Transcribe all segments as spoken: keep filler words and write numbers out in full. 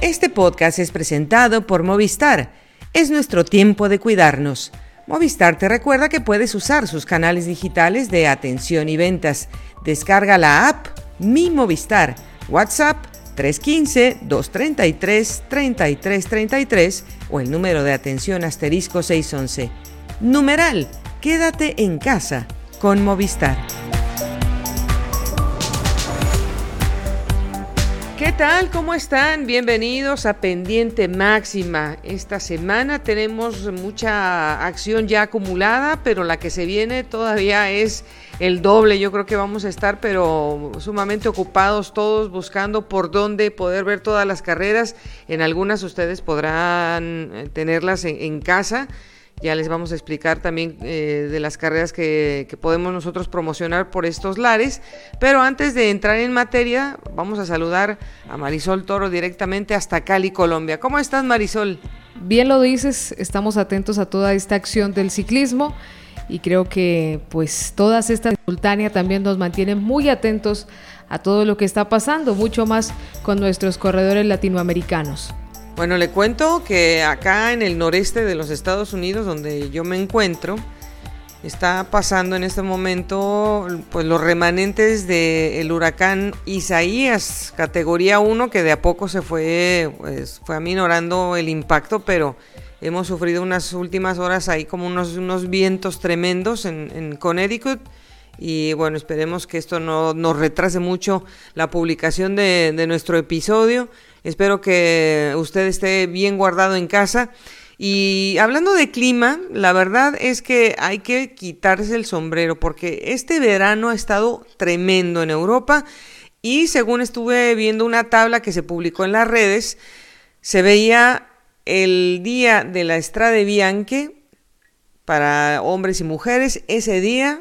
Este podcast es presentado por Movistar. Es nuestro tiempo de cuidarnos. Movistar te recuerda que puedes usar sus canales digitales de atención y ventas. Descarga la app Mi Movistar, WhatsApp tres uno cinco, dos tres tres, tres tres tres tres o el número de atención asterisco seiscientos once. Numeral, quédate en casa con Movistar. ¿Qué tal? ¿Cómo están? Bienvenidos a Pendiente Máxima. Esta semana tenemos mucha acción ya acumulada, pero la que se viene todavía es el doble. Yo creo que vamos a estar pero sumamente ocupados todos buscando por dónde poder ver todas las carreras. En algunas ustedes podrán tenerlas en, en casa. Ya les vamos a explicar también eh, de las carreras que, que podemos nosotros promocionar por estos lares, pero antes de entrar en materia, vamos a saludar a Marisol Toro directamente hasta Cali, Colombia. ¿Cómo estás, Marisol? Bien lo dices, estamos atentos a toda esta acción del ciclismo y creo que pues todas estas simultáneas también nos mantienen muy atentos a todo lo que está pasando, mucho más con nuestros corredores latinoamericanos. Bueno, le cuento que acá en el noreste de los Estados Unidos, donde yo me encuentro, está pasando en este momento pues los remanentes del huracán Isaías, categoría uno, que de a poco se fue, pues, fue aminorando el impacto, pero hemos sufrido unas últimas horas ahí como unos, unos vientos tremendos en, en Connecticut. Y bueno, esperemos que esto no nos retrase mucho la publicación de, de nuestro episodio. Espero que usted esté bien guardado en casa. Y hablando de clima, la verdad es que hay que quitarse el sombrero porque este verano ha estado tremendo en Europa y según estuve viendo una tabla que se publicó en las redes, se veía el día de la Strade Bianche para hombres y mujeres. Ese día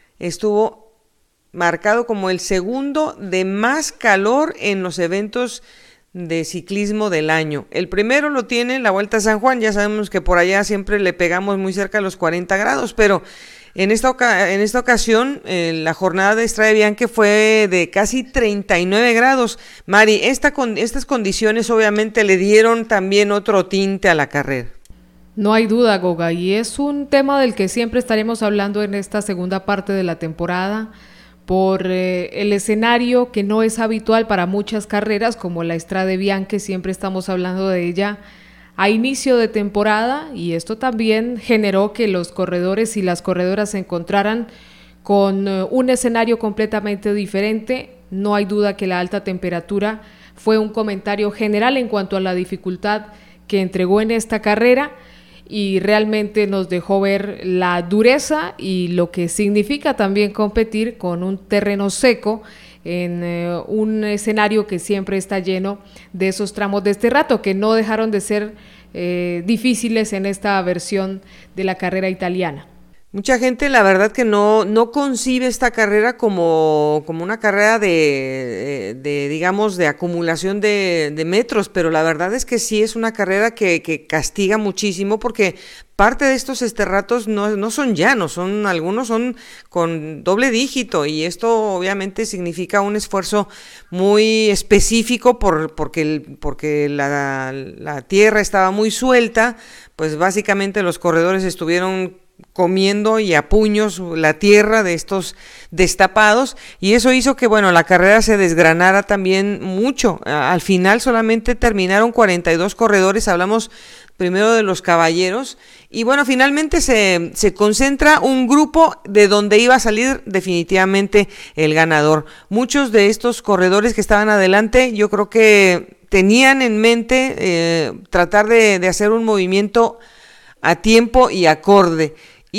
estuvo marcado como el segundo de más calor en los eventos de ciclismo del año. El primero lo tiene la Vuelta a San Juan, ya sabemos que por allá siempre le pegamos muy cerca a los cuarenta grados, pero en esta, oca- en esta ocasión eh, la jornada de Strade Bianche fue de casi treinta y nueve grados. Mari, esta con- estas condiciones obviamente le dieron también otro tinte a la carrera. No hay duda, Goga, y es un tema del que siempre estaremos hablando en esta segunda parte de la temporada, por eh, el escenario que no es habitual para muchas carreras, como la Strade Bianche, siempre estamos hablando de ella a inicio de temporada, y esto también generó que los corredores y las corredoras se encontraran con eh, un escenario completamente diferente. No hay duda que la alta temperatura fue un comentario general en cuanto a la dificultad que entregó en esta carrera, y realmente nos dejó ver la dureza y lo que significa también competir con un terreno seco en eh, un escenario que siempre está lleno de esos tramos de este rato, que no dejaron de ser eh, difíciles en esta versión de la carrera italiana. Mucha gente la verdad que no, no concibe esta carrera como, como una carrera de, de, de digamos, de acumulación de, de metros, pero la verdad es que sí es una carrera que, que castiga muchísimo porque parte de estos esterratos no, no son llanos, son, algunos son con doble dígito y esto obviamente significa un esfuerzo muy específico por, porque, el, porque la, la tierra estaba muy suelta, pues básicamente los corredores estuvieron comiendo y a puños la tierra de estos destapados y eso hizo que bueno la carrera se desgranara también mucho. Al final solamente terminaron cuarenta y dos corredores, hablamos primero de los caballeros y bueno finalmente se, se concentra un grupo de donde iba a salir definitivamente el ganador. Muchos de estos corredores que estaban adelante yo creo que tenían en mente eh, tratar de, de hacer un movimiento a tiempo y acorde.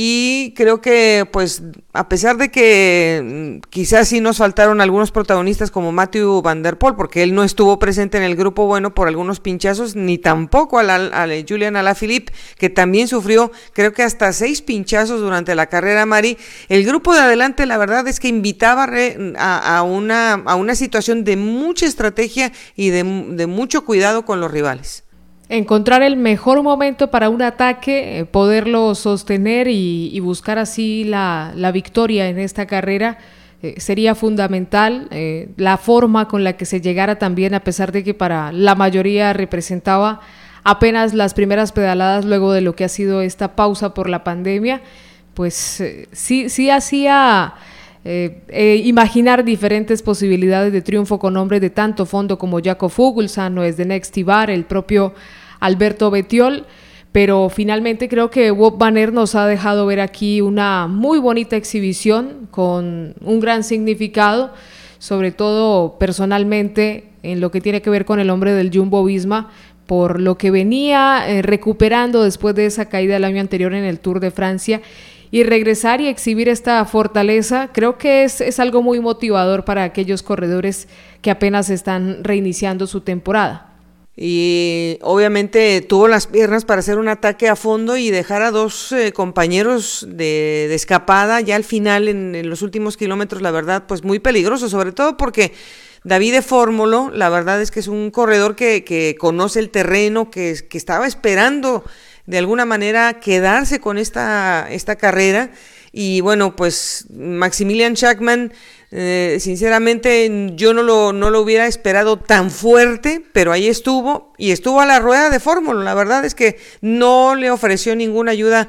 Y creo que, pues, a pesar de que quizás sí nos faltaron algunos protagonistas como Mathieu Van Der Poel, porque él no estuvo presente en el grupo bueno por algunos pinchazos, ni tampoco a, la, a la Julian Alaphilippe, que también sufrió, creo que hasta seis pinchazos durante la carrera, Mari. El grupo de adelante, la verdad es que invitaba re, a, a, una, a una situación de mucha estrategia y de, de mucho cuidado con los rivales. Encontrar el mejor momento para un ataque, eh, poderlo sostener y, y buscar así la, la victoria en esta carrera eh, sería fundamental eh, la forma con la que se llegara también, a pesar de que para la mayoría representaba apenas las primeras pedaladas luego de lo que ha sido esta pausa por la pandemia, pues eh, sí, sí hacía eh, eh, imaginar diferentes posibilidades de triunfo con hombres de tanto fondo como Jakob Fuglsang, Noes de Next Tibar, el propio Alberto Bettiol, pero finalmente creo que Wout van Aert nos ha dejado ver aquí una muy bonita exhibición con un gran significado, sobre todo personalmente en lo que tiene que ver con el hombre del Jumbo-Visma, por lo que venía eh, recuperando después de esa caída del año anterior en el Tour de Francia, y regresar y exhibir esta fortaleza, creo que es, es algo muy motivador para aquellos corredores que apenas están reiniciando su temporada. Y obviamente tuvo las piernas para hacer un ataque a fondo y dejar a dos eh, compañeros de, de escapada ya al final en, en los últimos kilómetros, la verdad, pues muy peligroso, sobre todo porque Davide Formolo, la verdad es que es un corredor que, que conoce el terreno, que, que estaba esperando de alguna manera quedarse con esta, esta carrera, y bueno, pues Maximilian Schachmann, eh, sinceramente yo no lo, no lo hubiera esperado tan fuerte, pero ahí estuvo, y estuvo a la rueda de Fórmula. La verdad es que no le ofreció ninguna ayuda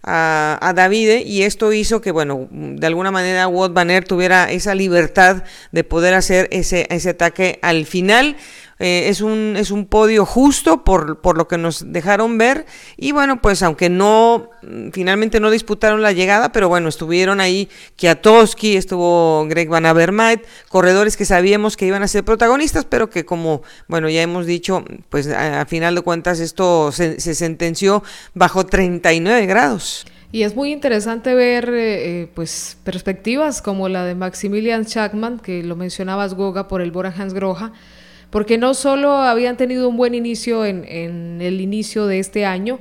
a, a Davide, y esto hizo que, bueno, de alguna manera Wout van Aert tuviera esa libertad de poder hacer ese, ese ataque al final. Eh, es un es un podio justo por, por lo que nos dejaron ver, y bueno, pues aunque no finalmente no disputaron la llegada, pero bueno, estuvieron ahí Kwiatkowski, estuvo Greg Van Avermaet, corredores que sabíamos que iban a ser protagonistas, pero que, como bueno ya hemos dicho, pues a, a final de cuentas esto se, se sentenció bajo treinta y nueve grados. Y es muy interesante ver eh, pues perspectivas como la de Maximilian Schachmann, que lo mencionabas, Goga, por el Bora Hansgrohe, porque no solo habían tenido un buen inicio en, en el inicio de este año,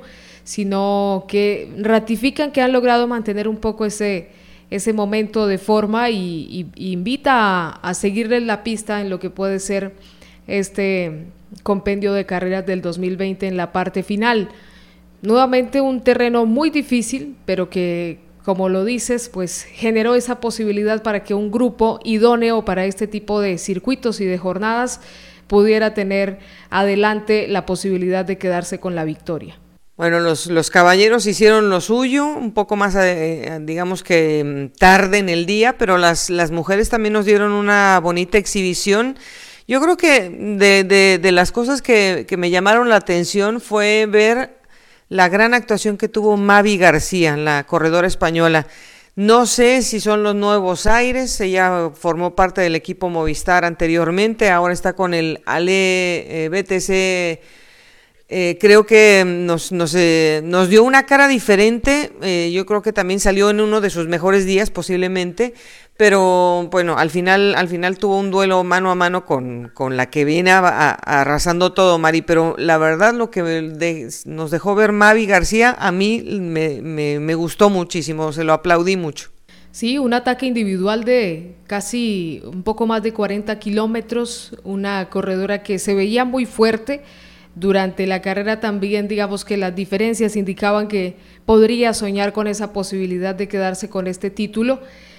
sino que ratifican que han logrado mantener un poco ese, ese momento de forma, y, y, y invita a, a seguirles la pista en lo que puede ser este compendio de carreras del dos mil veinte en la parte final. Nuevamente un terreno muy difícil, pero que, como lo dices, pues generó esa posibilidad para que un grupo idóneo para este tipo de circuitos y de jornadas pudiera tener adelante la posibilidad de quedarse con la victoria. Bueno, los, los caballeros hicieron lo suyo, un poco más, eh, digamos que tarde en el día, pero las, las mujeres también nos dieron una bonita exhibición. Yo creo que de, de, de las cosas que, que me llamaron la atención fue ver la gran actuación que tuvo Mavi García, la corredora española. No sé si son los nuevos aires, ella formó parte del equipo Movistar anteriormente, ahora está con el Ale eh, B T C, eh, creo que nos, nos, eh, nos dio una cara diferente, eh, yo creo que también salió en uno de sus mejores días posiblemente, pero bueno, al final al final tuvo un duelo mano a mano con, con la que viene a, a, arrasando todo, Mari, pero la verdad lo que de, nos dejó ver Mavi García a mí me, me, me gustó muchísimo, se lo aplaudí mucho. Sí, un ataque individual de casi un poco más de cuarenta kilómetros, una corredora que se veía muy fuerte. Durante la carrera también, digamos que las diferencias indicaban que podría soñar con esa posibilidad de quedarse con este título,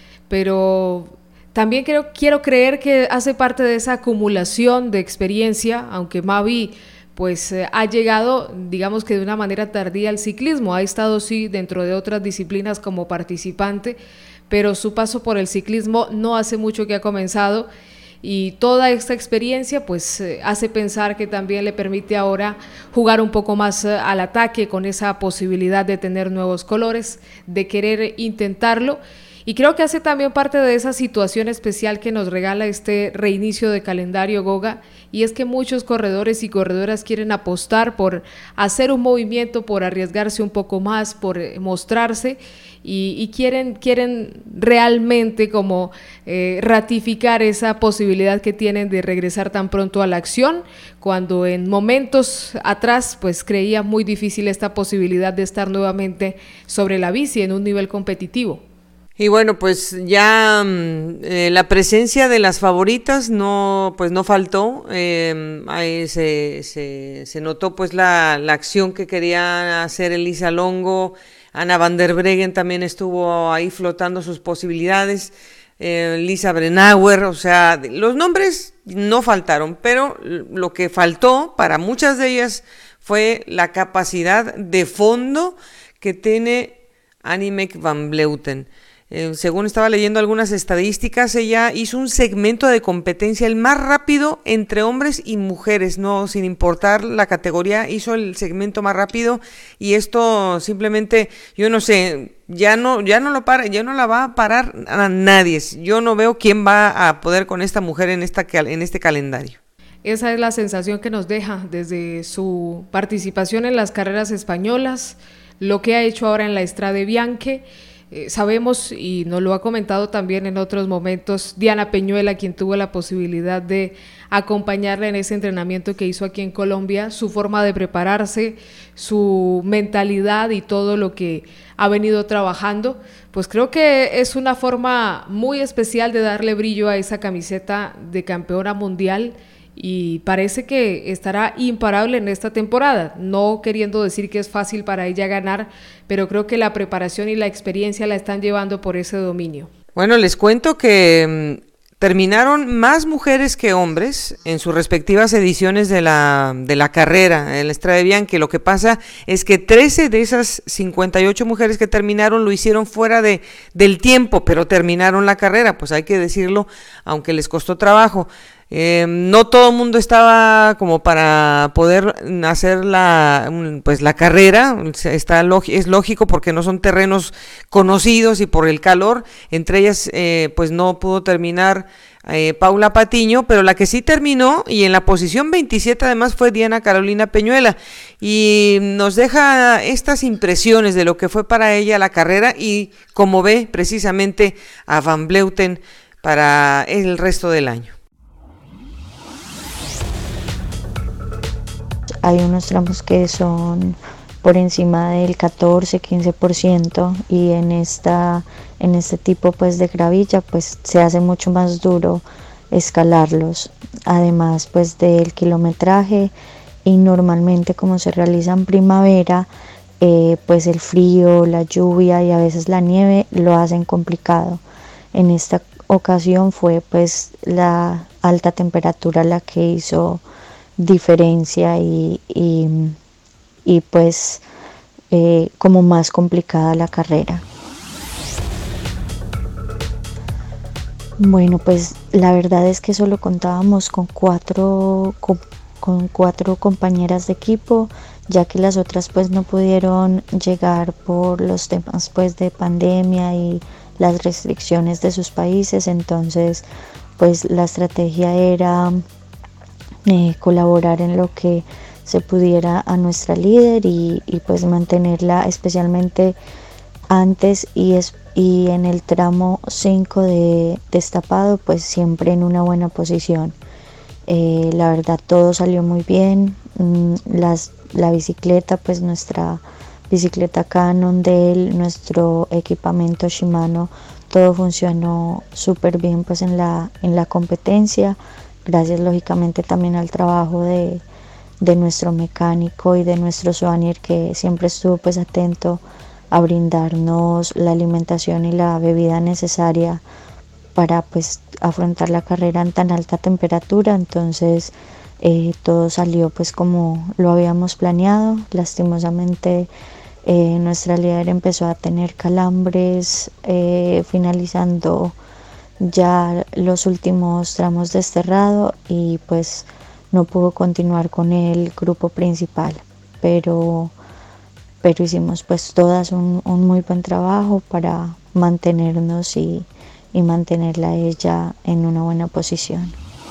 pero también creo, quiero creer que hace parte de esa acumulación de experiencia, aunque Mavi pues eh, ha llegado, digamos que de una manera tardía al ciclismo, ha estado sí dentro de otras disciplinas como participante, pero su paso por el ciclismo no hace mucho que ha comenzado, y toda esta experiencia pues eh, hace pensar que también le permite ahora jugar un poco más eh, al ataque, con esa posibilidad de tener nuevos colores, de querer intentarlo. Y creo que hace también parte de esa situación especial que nos regala este reinicio de calendario, Goga, y es que muchos corredores y corredoras quieren apostar por hacer un movimiento, por arriesgarse un poco más, por mostrarse, y, y quieren, quieren realmente como eh, ratificar esa posibilidad que tienen de regresar tan pronto a la acción, cuando en momentos atrás pues creía muy difícil esta posibilidad de estar nuevamente sobre la bici en un nivel competitivo. Y bueno, pues ya eh, la presencia de las favoritas no, pues no faltó, eh, ahí se, se, se notó pues la, la acción que quería hacer Elisa Longo, Anna van der Breggen también estuvo ahí flotando sus posibilidades. eh, Lisa Brennauer, o sea, los nombres no faltaron, pero lo que faltó para muchas de ellas fue la capacidad de fondo que tiene Annemiek van Vleuten. Eh, según estaba leyendo algunas estadísticas, ella hizo un segmento de competencia el más rápido entre hombres y mujeres, no sin importar la categoría, hizo el segmento más rápido, y esto simplemente, yo no sé, ya no, ya no lo para, ya no la va a parar a nadie. Yo no veo quién va a poder con esta mujer en esta en este calendario. Esa es la sensación que nos deja desde su participación en las carreras españolas, lo que ha hecho ahora en la Strade Bianche. Eh, sabemos, y nos lo ha comentado también en otros momentos, Diana Peñuela, quien tuvo la posibilidad de acompañarla en ese entrenamiento que hizo aquí en Colombia, su forma de prepararse, su mentalidad y todo lo que ha venido trabajando, pues creo que es una forma muy especial de darle brillo a esa camiseta de campeona mundial, y parece que estará imparable en esta temporada, no queriendo decir que es fácil para ella ganar, pero creo que la preparación y la experiencia la están llevando por ese dominio. Bueno, les cuento que mmm, terminaron más mujeres que hombres en sus respectivas ediciones de la, de la carrera en la Strade Bianche. Lo que pasa es que trece de esas cincuenta y ocho mujeres que terminaron lo hicieron fuera de, del tiempo, pero terminaron la carrera, pues hay que decirlo, aunque les costó trabajo. Eh, no todo el mundo estaba como para poder hacer la, pues la carrera, está, es lógico porque no son terrenos conocidos y por el calor. Entre ellas eh, pues no pudo terminar eh, Paula Patiño, pero la que sí terminó y en la posición veintisiete además fue Diana Carolina Peñuela, y nos deja estas impresiones de lo que fue para ella la carrera y cómo ve precisamente a Van Vleuten para el resto del año. Hay unos tramos que son por encima del catorce, quince por ciento, y en esta en este tipo pues de gravilla pues se hace mucho más duro escalarlos, además pues del kilometraje, y normalmente como se realiza en primavera, eh, pues el frío, la lluvia y a veces la nieve lo hacen complicado. En esta ocasión fue pues la alta temperatura la que hizo diferencia y, y, y pues eh, como más complicada la carrera. Bueno, pues la verdad es que solo contábamos con cuatro, con, con cuatro compañeras de equipo, ya que las otras pues no pudieron llegar por los temas pues de pandemia y las restricciones de sus países. Entonces pues la estrategia era Eh, colaborar en lo que se pudiera a nuestra líder y, y pues mantenerla especialmente antes y, es, y en el tramo cinco de destapado pues siempre en una buena posición. Eh, la verdad todo salió muy bien, mm, las, la bicicleta pues nuestra bicicleta Cannondale, nuestro equipamiento Shimano, todo funcionó súper bien pues en la, en la competencia. Gracias lógicamente también al trabajo de, de nuestro mecánico y de nuestro soigneur, que siempre estuvo pues atento a brindarnos la alimentación y la bebida necesaria para pues afrontar la carrera en tan alta temperatura. Entonces eh, todo salió pues como lo habíamos planeado. Lastimosamente eh, nuestra líder empezó a tener calambres eh, finalizando ya los últimos tramos de desterrado y pues no pudo continuar con el grupo principal, pero, pero hicimos pues todas un, un muy buen trabajo para mantenernos y, y mantenerla a ella en una buena posición.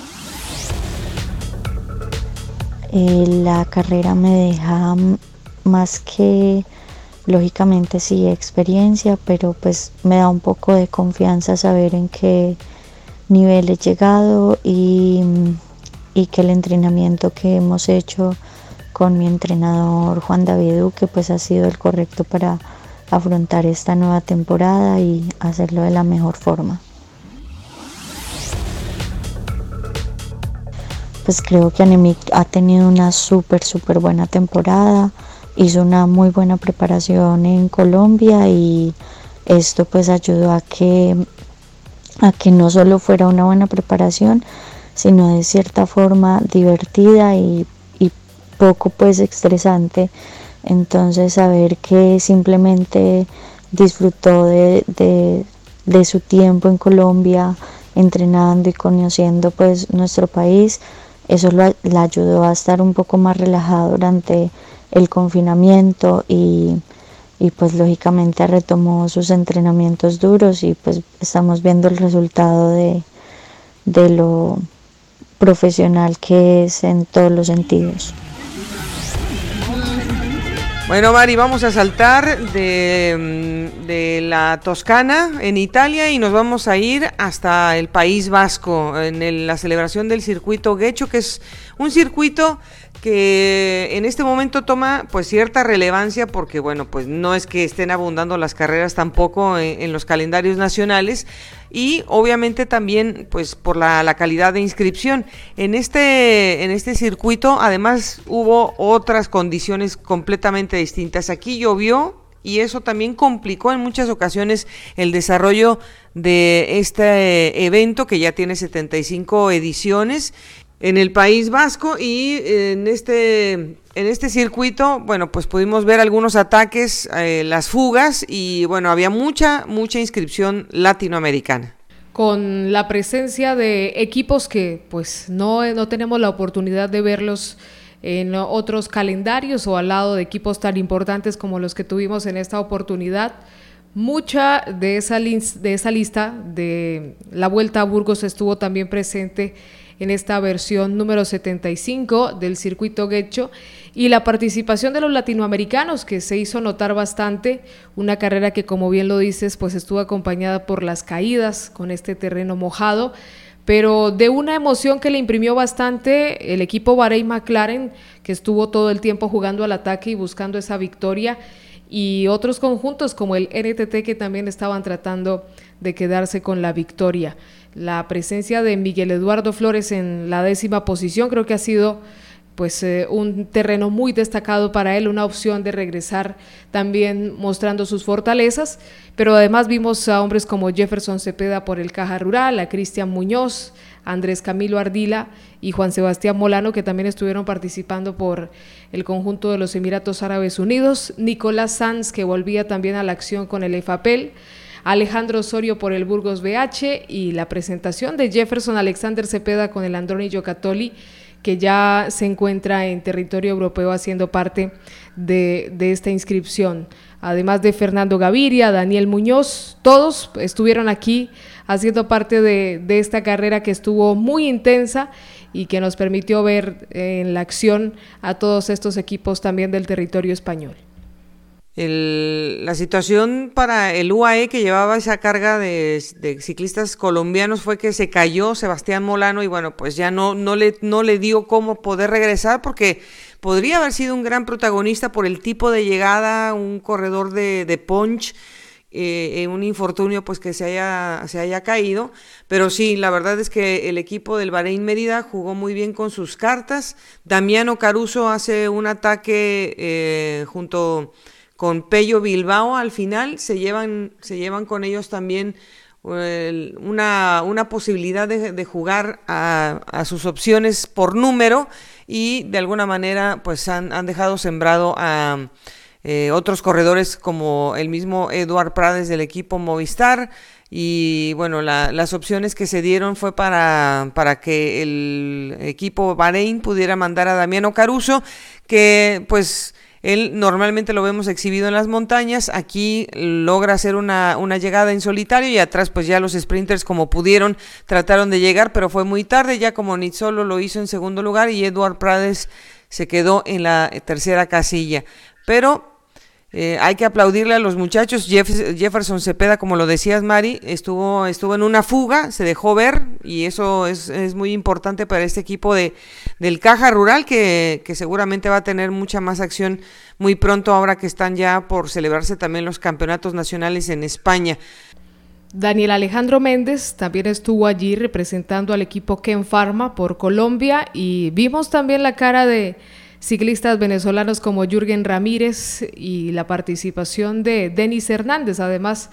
Eh, la carrera me deja más que lógicamente sí experiencia, pero pues me da un poco de confianza saber en qué nivel he llegado y, y que el entrenamiento que hemos hecho con mi entrenador Juan David Duque pues ha sido el correcto para afrontar esta nueva temporada y hacerlo de la mejor forma. Pues creo que Annemiek ha tenido una súper súper buena temporada. Hizo una muy buena preparación en Colombia y esto pues ayudó a que a que no solo fuera una buena preparación, sino de cierta forma divertida y, y poco pues estresante. Entonces saber que simplemente disfrutó de, de, de su tiempo en Colombia, entrenando y conociendo pues nuestro país, eso lo, le ayudó a estar un poco más relajado durante el confinamiento y, y pues lógicamente retomó sus entrenamientos duros y pues estamos viendo el resultado de, de lo profesional que es en todos los sentidos. Bueno, Mari, vamos a saltar de, de la Toscana en Italia y nos vamos a ir hasta el País Vasco en el, la celebración del circuito Getxo, que es un circuito que en este momento toma pues cierta relevancia porque bueno, pues no es que estén abundando las carreras tampoco en, en los calendarios nacionales y obviamente también pues por la, la calidad de inscripción. En este, en este circuito además hubo otras condiciones completamente distintas. Aquí llovió y eso también complicó en muchas ocasiones el desarrollo de este evento que ya tiene setenta y cinco ediciones en el País Vasco y en este, en este circuito, bueno, pues pudimos ver algunos ataques, eh, las fugas y bueno, había mucha, mucha inscripción latinoamericana. Con la presencia de equipos que pues no, no tenemos la oportunidad de verlos en otros calendarios o al lado de equipos tan importantes como los que tuvimos en esta oportunidad. Mucha de esa, de esa lista de la Vuelta a Burgos estuvo también presente en esta versión número setenta y cinco del circuito Getxo y la participación de los latinoamericanos que se hizo notar bastante, una carrera que como bien lo dices pues estuvo acompañada por las caídas con este terreno mojado, pero de una emoción que le imprimió bastante el equipo Bahrein-McLaren que estuvo todo el tiempo jugando al ataque y buscando esa victoria y otros conjuntos como el N T T que también estaban tratando de quedarse con la victoria. La presencia de Miguel Eduardo Flores en la décima posición creo que ha sido pues eh, un terreno muy destacado para él, una opción de regresar también mostrando sus fortalezas, pero además vimos a hombres como Jefferson Cepeda por el Caja Rural, a Cristian Muñoz, Andrés Camilo Ardila y Juan Sebastián Molano que también estuvieron participando por el conjunto de los Emiratos Árabes Unidos, Nicolás Sanz que volvía también a la acción con el EFAPEL, Alejandro Osorio por el Burgos B H y la presentación de Jefferson Alexander Cepeda con el Androni Giocattoli que ya se encuentra en territorio europeo haciendo parte de, de esta inscripción. Además de Fernando Gaviria, Daniel Muñoz, todos estuvieron aquí haciendo parte de, de esta carrera que estuvo muy intensa y que nos permitió ver en la acción a todos estos equipos también del territorio español. El, la situación para el U A E que llevaba esa carga de, de ciclistas colombianos fue que se cayó Sebastián Molano y bueno, pues ya no, no, le, no le dio cómo poder regresar porque podría haber sido un gran protagonista por el tipo de llegada, un corredor de, de punch, eh, un infortunio pues que se haya, se haya caído, pero sí, la verdad es que el equipo del Bahrein Mérida jugó muy bien con sus cartas. Damiano Caruso hace un ataque eh, junto con Pello Bilbao, al final se llevan, se llevan con ellos también eh, una, una posibilidad de, de jugar a, a sus opciones por número y de alguna manera pues han, han dejado sembrado a eh, otros corredores como el mismo Eduard Prades del equipo Movistar y bueno, la, las opciones que se dieron fue para, para que el equipo Bahrein pudiera mandar a Damiano Caruso, que pues él normalmente lo vemos exhibido en las montañas, aquí logra hacer una, una llegada en solitario y atrás pues ya los sprinters como pudieron trataron de llegar, pero fue muy tarde, ya como Nizzolo lo hizo en segundo lugar y Eduard Prades se quedó en la tercera casilla, pero Eh, hay que aplaudirle a los muchachos. Jeff, Jefferson Cepeda, como lo decías, Mari, estuvo, estuvo en una fuga, se dejó ver y eso es, es muy importante para este equipo de, del Caja Rural que, que seguramente va a tener mucha más acción muy pronto ahora que están ya por celebrarse también los campeonatos nacionales en España. Daniel Alejandro Méndez también estuvo allí representando al equipo Ken Pharma por Colombia y vimos también la cara de ciclistas venezolanos como Jürgen Ramírez y la participación de Denis Hernández, además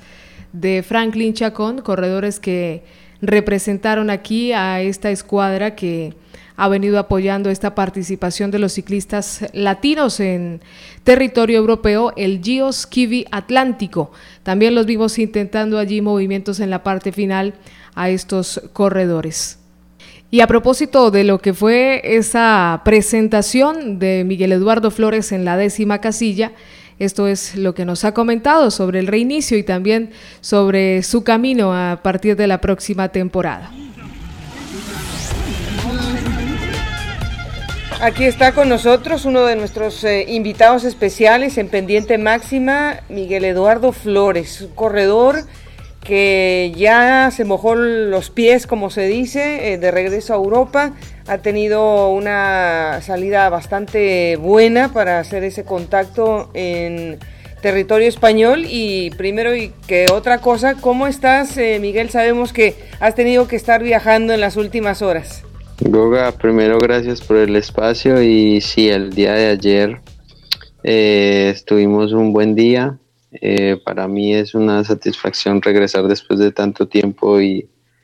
de Franklin Chacón, corredores que representaron aquí a esta escuadra que ha venido apoyando esta participación de los ciclistas latinos en territorio europeo, el Giro Schivi Atlántico. También los vimos intentando allí movimientos en la parte final a estos corredores. Y a propósito de lo que fue esa presentación de Miguel Eduardo Flores en la décima casilla, esto es lo que nos ha comentado sobre el reinicio y también sobre su camino a partir de la próxima temporada. Aquí está con nosotros uno de nuestros eh, invitados especiales en Pendiente Máxima, Miguel Eduardo Flores, un corredor que ya se mojó los pies, como se dice, eh, de regreso a Europa. Ha tenido una salida bastante buena para hacer ese contacto en territorio español. Y primero y que otra cosa, ¿cómo estás, eh, Miguel? Sabemos que has tenido que estar viajando en las últimas horas. Goga, primero gracias por el espacio y sí, el día de ayer eh, estuvimos un buen día. Eh, para mí es una satisfacción regresar después de tanto tiempo y,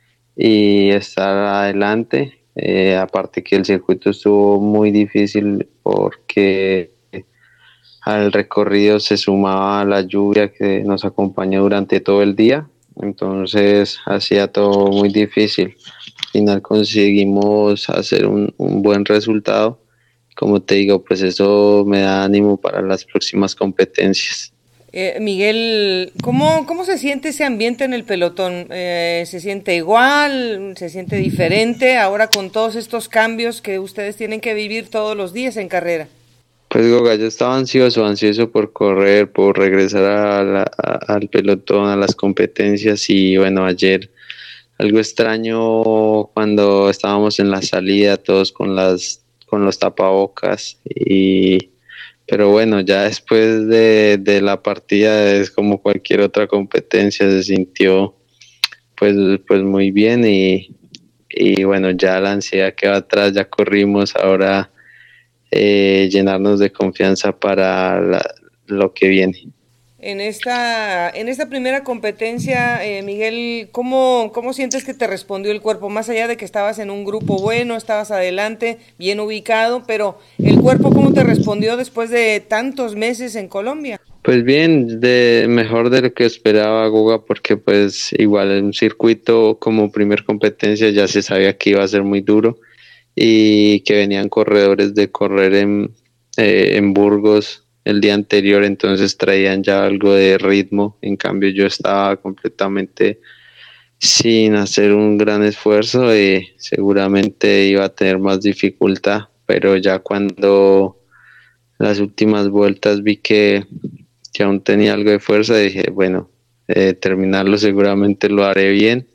y estar adelante. Eh, aparte que el circuito estuvo muy difícil porque al recorrido se sumaba la lluvia que nos acompañó durante todo el día, entonces hacía todo muy difícil. Al final conseguimos hacer un, un buen resultado. Como te digo, pues eso me da ánimo para las próximas competencias. Eh, Miguel, ¿cómo, ¿cómo se siente ese ambiente en el pelotón? Eh, ¿Se siente igual? ¿Se siente diferente ahora con todos estos cambios que ustedes tienen que vivir todos los días en carrera? Pues Goga, yo estaba ansioso, ansioso por correr, por regresar a la, a, al pelotón, a las competencias y bueno, ayer algo extraño cuando estábamos en la salida todos con las con los tapabocas y pero bueno, ya después de, de la partida es como cualquier otra competencia, se sintió pues, pues muy bien y, y bueno, ya la ansiedad que va atrás, ya corrimos, ahora eh, llenarnos de confianza para la, lo que viene. En esta, en esta primera competencia, eh, Miguel, ¿cómo, ¿cómo sientes que te respondió el cuerpo? Más allá de que estabas en un grupo bueno, estabas adelante, bien ubicado, pero ¿el cuerpo cómo te respondió después de tantos meses en Colombia? Pues bien, de mejor de lo que esperaba, Goga, porque pues igual en un circuito como primer competencia ya se sabía que iba a ser muy duro y que venían corredores de correr en, eh, en Burgos el día anterior, entonces traían ya algo de ritmo. En cambio yo estaba completamente sin hacer un gran esfuerzo y seguramente iba a tener más dificultad, pero ya cuando las últimas vueltas vi que, que aún tenía algo de fuerza, dije bueno, eh, terminarlo seguramente lo haré bien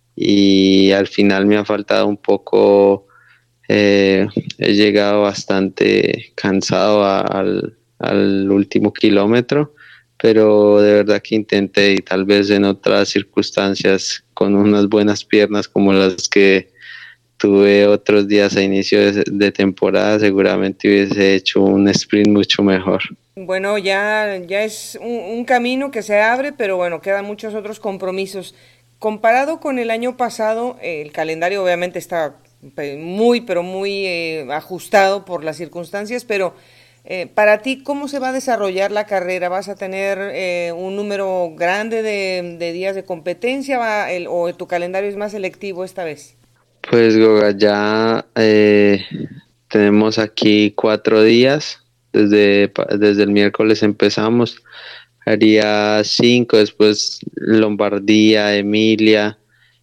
y al final me ha faltado un poco, eh, he llegado bastante cansado a, al al último kilómetro, pero de verdad que intenté y tal vez en otras circunstancias con unas buenas piernas como las que tuve otros días a inicio de, de temporada seguramente hubiese hecho un sprint mucho mejor. Bueno, ya, ya es un, un camino que se abre, pero bueno, quedan muchos otros compromisos. Comparado con el año pasado, eh, el calendario obviamente está muy, pero muy eh, ajustado por las circunstancias, pero Eh, para ti, ¿cómo se va a desarrollar la carrera? ¿Vas a tener eh, un número grande de, de días de competencia va el, o tu calendario es más selectivo esta vez? Pues Goga, ya eh, tenemos aquí cuatro días, desde, desde el miércoles empezamos, haría cinco, después Lombardía, Emilia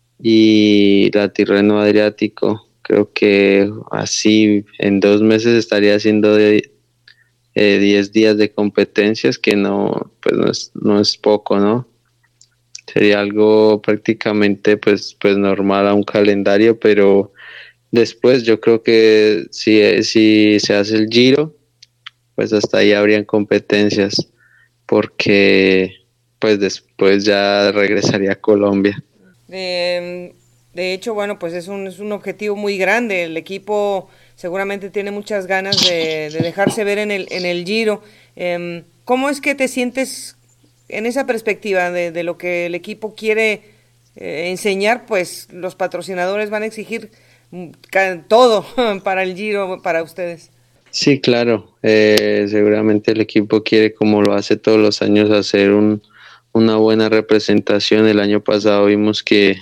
y la Tirreno Adriático. Creo que así en dos meses estaría haciendo de Eh, diez días de competencias, que no, pues no es, no es poco, ¿no? Sería algo prácticamente pues, pues normal a un calendario, pero después yo creo que si, si se hace el Giro, pues hasta ahí habrían competencias, porque pues después ya regresaría a Colombia. Eh, de hecho, bueno, pues es un, es un objetivo muy grande, el equipo seguramente tiene muchas ganas de, de dejarse ver en el, en el Giro. Eh, ¿Cómo es que te sientes en esa perspectiva de, de lo que el equipo quiere eh, enseñar, pues los patrocinadores van a exigir todo para el Giro, para ustedes. Sí, claro, eh, seguramente el equipo quiere, como lo hace todos los años, hacer un, una buena representación. El año pasado vimos que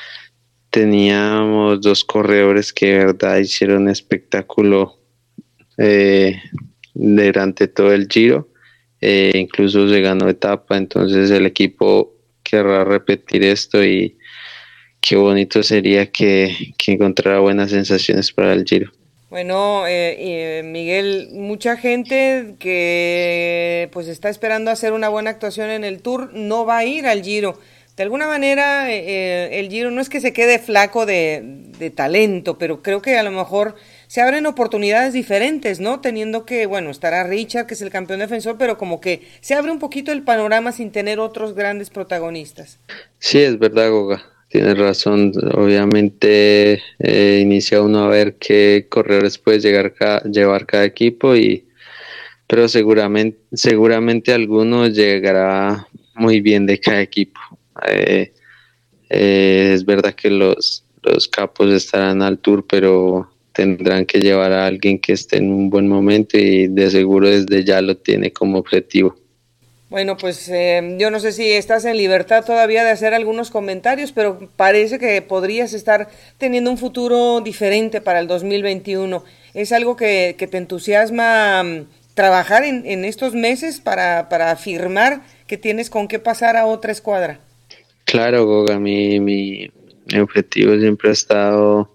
teníamos dos corredores que de verdad hicieron espectáculo eh, durante todo el Giro, eh, incluso se ganó etapa, entonces el equipo querrá repetir esto y qué bonito sería que, que encontrara buenas sensaciones para el Giro. Bueno, eh, eh, Miguel, mucha gente que pues está esperando hacer una buena actuación en el Tour no va a ir al Giro. De alguna manera eh, el Giro no es que se quede flaco de, de talento, pero creo que a lo mejor se abren oportunidades diferentes, ¿no? Teniendo que, bueno, estará Richard, que es el campeón defensor, pero como que se abre un poquito el panorama sin tener otros grandes protagonistas. Sí, es verdad, Goga. Tienes razón, obviamente eh, inicia uno a ver qué corredores puede llegar ca- llevar cada equipo, y pero seguramente, seguramente alguno llegará muy bien de cada equipo. Eh, eh, es verdad que los, los capos estarán al Tour, pero tendrán que llevar a alguien que esté en un buen momento y de seguro desde ya lo tiene como objetivo. Bueno, pues eh, yo no sé si estás en libertad todavía de hacer algunos comentarios, pero parece que podrías estar teniendo un futuro diferente para el dos mil veintiuno. ¿Es algo que, que te entusiasma um, trabajar en, en estos meses para, para afirmar que tienes con qué pasar a otra escuadra? Claro, Goga, mi, mi, mi objetivo siempre ha estado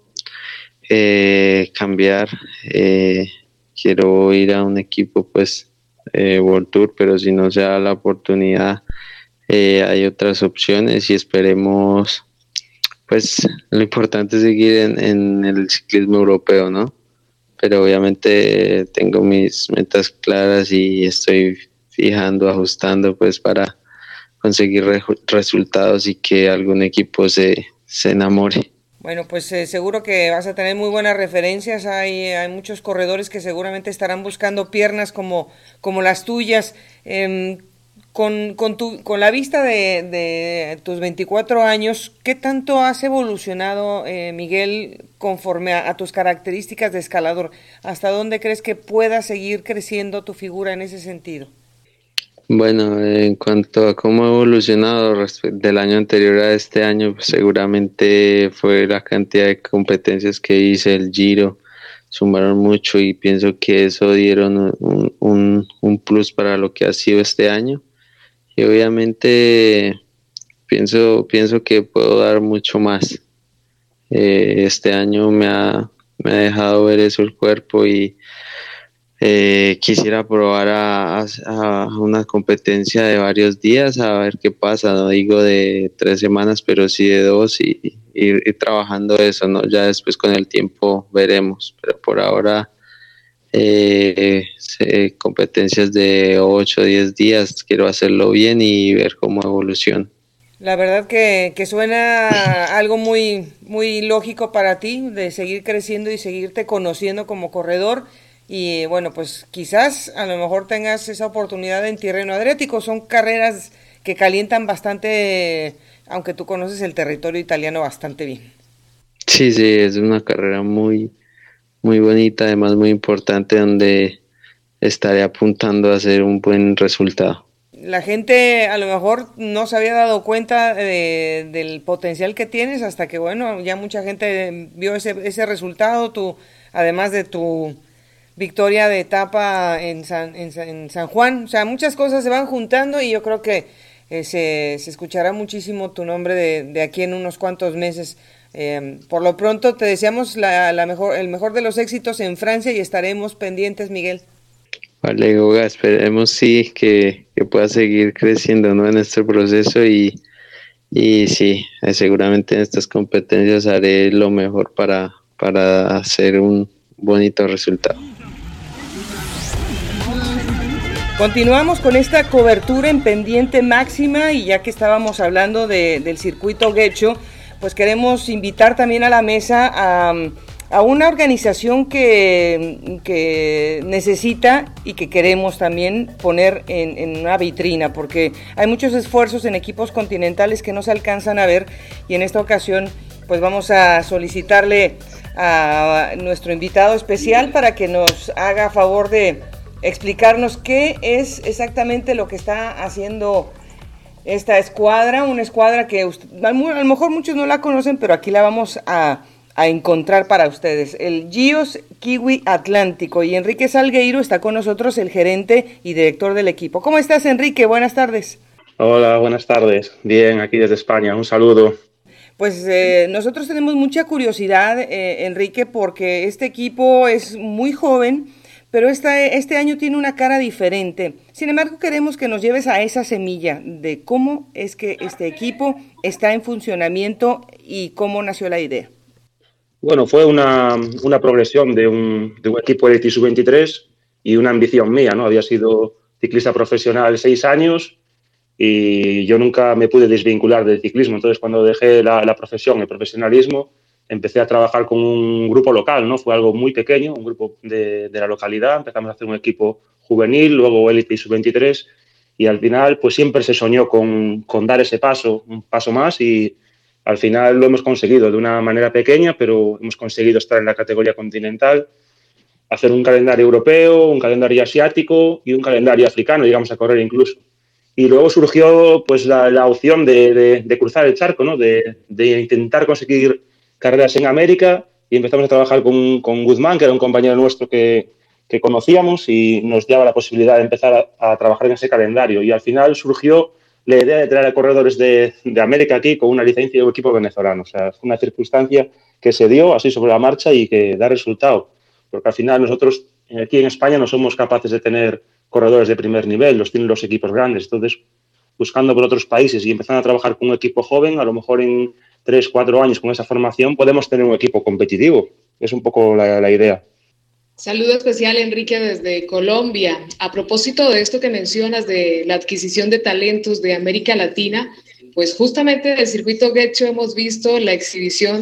eh, cambiar. Eh, quiero ir a un equipo, pues, Eh, World Tour, pero si no se da la oportunidad, eh, hay otras opciones y esperemos, pues lo importante es seguir en, en el ciclismo europeo, ¿no? Pero obviamente tengo mis metas claras y estoy fijando, ajustando, pues para conseguir re- resultados y que algún equipo se, se enamore. Bueno, pues eh, seguro que vas a tener muy buenas referencias. Hay, hay muchos corredores que seguramente estarán buscando piernas como, como las tuyas. Eh, con, con, tu, con la vista de, de tus veinticuatro años, ¿qué tanto has evolucionado, eh, Miguel, conforme a, a tus características de escalador? ¿Hasta dónde crees que pueda seguir creciendo tu figura en ese sentido? Bueno, en cuanto a cómo ha evolucionado del año anterior a este año, pues seguramente fue la cantidad de competencias que hice, el Giro, sumaron mucho y pienso que eso dieron un, un, un plus para lo que ha sido este año. Y obviamente pienso, pienso que puedo dar mucho más. Eh, este año me ha, me ha dejado ver eso el cuerpo y Eh, quisiera probar a, a, a una competencia de varios días, a ver qué pasa, no digo de tres semanas, pero sí de dos, y, y ir, ir trabajando eso, ¿no? Ya después con el tiempo veremos, pero por ahora eh, eh, competencias de ocho o diez días, quiero hacerlo bien y ver cómo evoluciona. La verdad que, que suena algo muy, muy lógico para ti, de seguir creciendo y seguirte conociendo como corredor. Y bueno, pues quizás a lo mejor tengas esa oportunidad en Tirreno Adriático. Son carreras que calientan bastante, aunque tú conoces el territorio italiano bastante bien. Sí, sí, es una carrera muy, muy bonita, además muy importante, donde estaré apuntando a hacer un buen resultado. La gente a lo mejor no se había dado cuenta de, del potencial que tienes hasta que, bueno, ya mucha gente vio ese, ese resultado, tú, además de tu victoria de etapa en San, en, en San Juan. O sea, muchas cosas se van juntando y yo creo que eh, se, se escuchará muchísimo tu nombre de, de aquí en unos cuantos meses. Eh, por lo pronto te deseamos la, la mejor, el mejor de los éxitos en Francia y estaremos pendientes, Miguel. Vale, Goga, esperemos sí que, que pueda seguir creciendo, ¿no?, en este proceso y, y sí, eh, seguramente en estas competencias haré lo mejor para, para hacer un bonito resultado. Continuamos con esta cobertura en pendiente máxima y ya que estábamos hablando de, del circuito Getxo, pues queremos invitar también a la mesa a, a una organización que, que necesita y que queremos también poner en, en una vitrina, porque hay muchos esfuerzos en equipos continentales que no se alcanzan a ver, y en esta ocasión pues vamos a solicitarle a nuestro invitado especial para que nos haga favor de explicarnos qué es exactamente lo que está haciendo esta escuadra, una escuadra que usted, a lo mejor muchos no la conocen, pero aquí la vamos a a encontrar para ustedes, el GIOS Kiwi Atlántico. Y Enrique Salgueiro está con nosotros, el gerente y director del equipo. ¿Cómo estás, Enrique? Buenas tardes. Hola, buenas tardes. Bien, aquí desde España. Un saludo. Pues eh, nosotros tenemos mucha curiosidad, eh, Enrique, porque este equipo es muy joven, pero esta, este año tiene una cara diferente. Sin embargo, queremos que nos lleves a esa semilla de cómo es que este equipo está en funcionamiento y cómo nació la idea. Bueno, fue una, una progresión de un, de un equipo de sub veintitrés y una ambición mía, ¿no? Había sido ciclista profesional seis años y yo nunca me pude desvincular del ciclismo. Entonces, cuando dejé la, la profesión, el profesionalismo, empecé a trabajar con un grupo local, ¿no? Fue algo muy pequeño, un grupo de, de la localidad. Empezamos a hacer un equipo juvenil, luego élite y sub veintitrés, y al final, pues siempre se soñó con, con dar ese paso, un paso más, y al final lo hemos conseguido de una manera pequeña, pero hemos conseguido estar en la categoría continental, hacer un calendario europeo, un calendario asiático y un calendario africano, llegamos a correr incluso. Y luego surgió pues la, la opción de, de, de cruzar el charco, ¿no? de, de intentar conseguir carreras en América, y empezamos a trabajar con, con Guzmán, que era un compañero nuestro que, que conocíamos, y nos daba la posibilidad de empezar a, a trabajar en ese calendario. Y al final surgió la idea de traer a corredores de, de América aquí con una licencia de un equipo venezolano. O sea, fue una circunstancia que se dio así sobre la marcha y que da resultado. Porque al final nosotros aquí en España no somos capaces de tener corredores de primer nivel, los tienen los equipos grandes. Entonces, buscando por otros países y empezando a trabajar con un equipo joven, a lo mejor en tres, cuatro años con esa formación podemos tener un equipo competitivo. Es un poco la, la idea. Saludo especial, Enrique, desde Colombia. A propósito de esto que mencionas de la adquisición de talentos de América Latina, pues justamente del circuito Getxo hemos visto la exhibición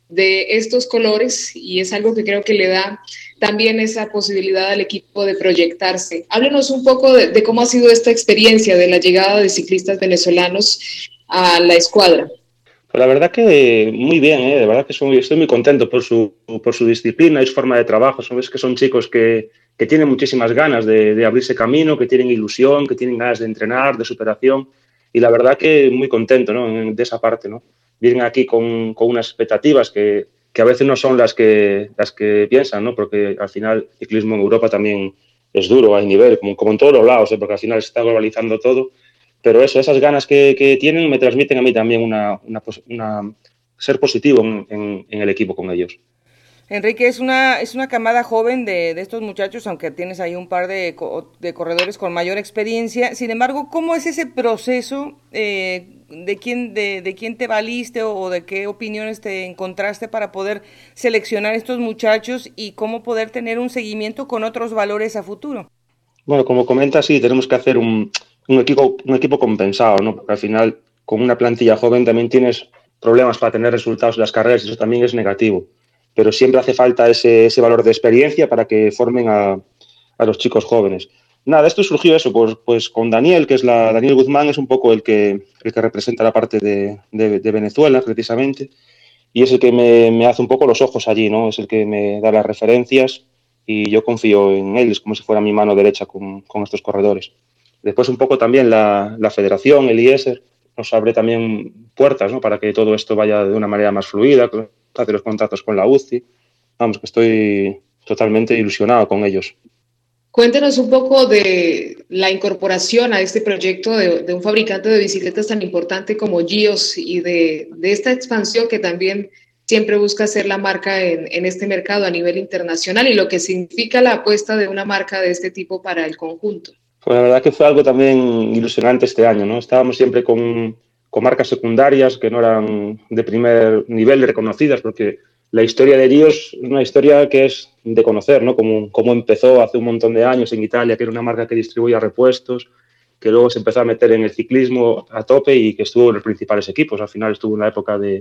de estos colores y es algo que creo que le da también esa posibilidad al equipo de proyectarse. Háblenos un poco de, de cómo ha sido esta experiencia de la llegada de ciclistas venezolanos a la escuadra. Pues la verdad que muy bien, ¿eh? De verdad que soy, estoy muy contento por su, por su disciplina y su forma de trabajo. Sabes que son chicos que, que tienen muchísimas ganas de, de abrirse camino, que tienen ilusión, que tienen ganas de entrenar, de superación, y la verdad que muy contento, ¿no? De esa parte, ¿no? Vienen aquí con, con unas expectativas que, que a veces no son las que, las que piensan, ¿no? Porque al final el ciclismo en Europa también es duro, hay nivel, como, como en todos los lados, ¿eh? Porque al final se está globalizando todo. Pero eso, esas ganas que, que tienen me transmiten a mí también una, una, una ser positivo en, en, en el equipo con ellos. Enrique, es una, es una camada joven de, de estos muchachos, aunque tienes ahí un par de, de corredores con mayor experiencia. Sin embargo, ¿cómo es ese proceso? Eh, ¿de, quién, de, ¿De quién te valiste o, o de qué opiniones te encontraste para poder seleccionar estos muchachos y cómo poder tener un seguimiento con otros valores a futuro? Bueno, como comentas, sí, tenemos que hacer un... Un equipo, un equipo compensado, ¿no? Porque al final, con una plantilla joven también tienes problemas para tener resultados en las carreras y eso también es negativo. Pero siempre hace falta ese, ese valor de experiencia para que formen a, a los chicos jóvenes. Nada, esto surgió eso, pues, pues con Daniel, que es la Daniel Guzmán, es un poco el que, el que representa la parte de, de, de Venezuela, precisamente, y es el que me, me hace un poco los ojos allí, ¿no? Es el que me da las referencias y yo confío en él, es como si fuera mi mano derecha con, con estos corredores. Después un poco también la, la federación, el I E S E R, nos abre también puertas, ¿no? Para que todo esto vaya de una manera más fluida, hace los contratos con la U C I. Vamos, que estoy totalmente ilusionado con ellos. Cuéntenos un poco de la incorporación a este proyecto de, de un fabricante de bicicletas tan importante como GIOS y de, de esta expansión que también siempre busca ser la marca en, en este mercado a nivel internacional y lo que significa la apuesta de una marca de este tipo para el conjunto. Pues la verdad que fue algo también ilusionante este año, ¿no? Estábamos siempre con, con marcas secundarias que no eran de primer nivel reconocidas, porque la historia de GIOS es una historia que es de conocer, ¿no? Como, como empezó hace un montón de años en Italia, que era una marca que distribuía repuestos, que luego se empezó a meter en el ciclismo a tope y que estuvo en los principales equipos. Al final estuvo en la época de,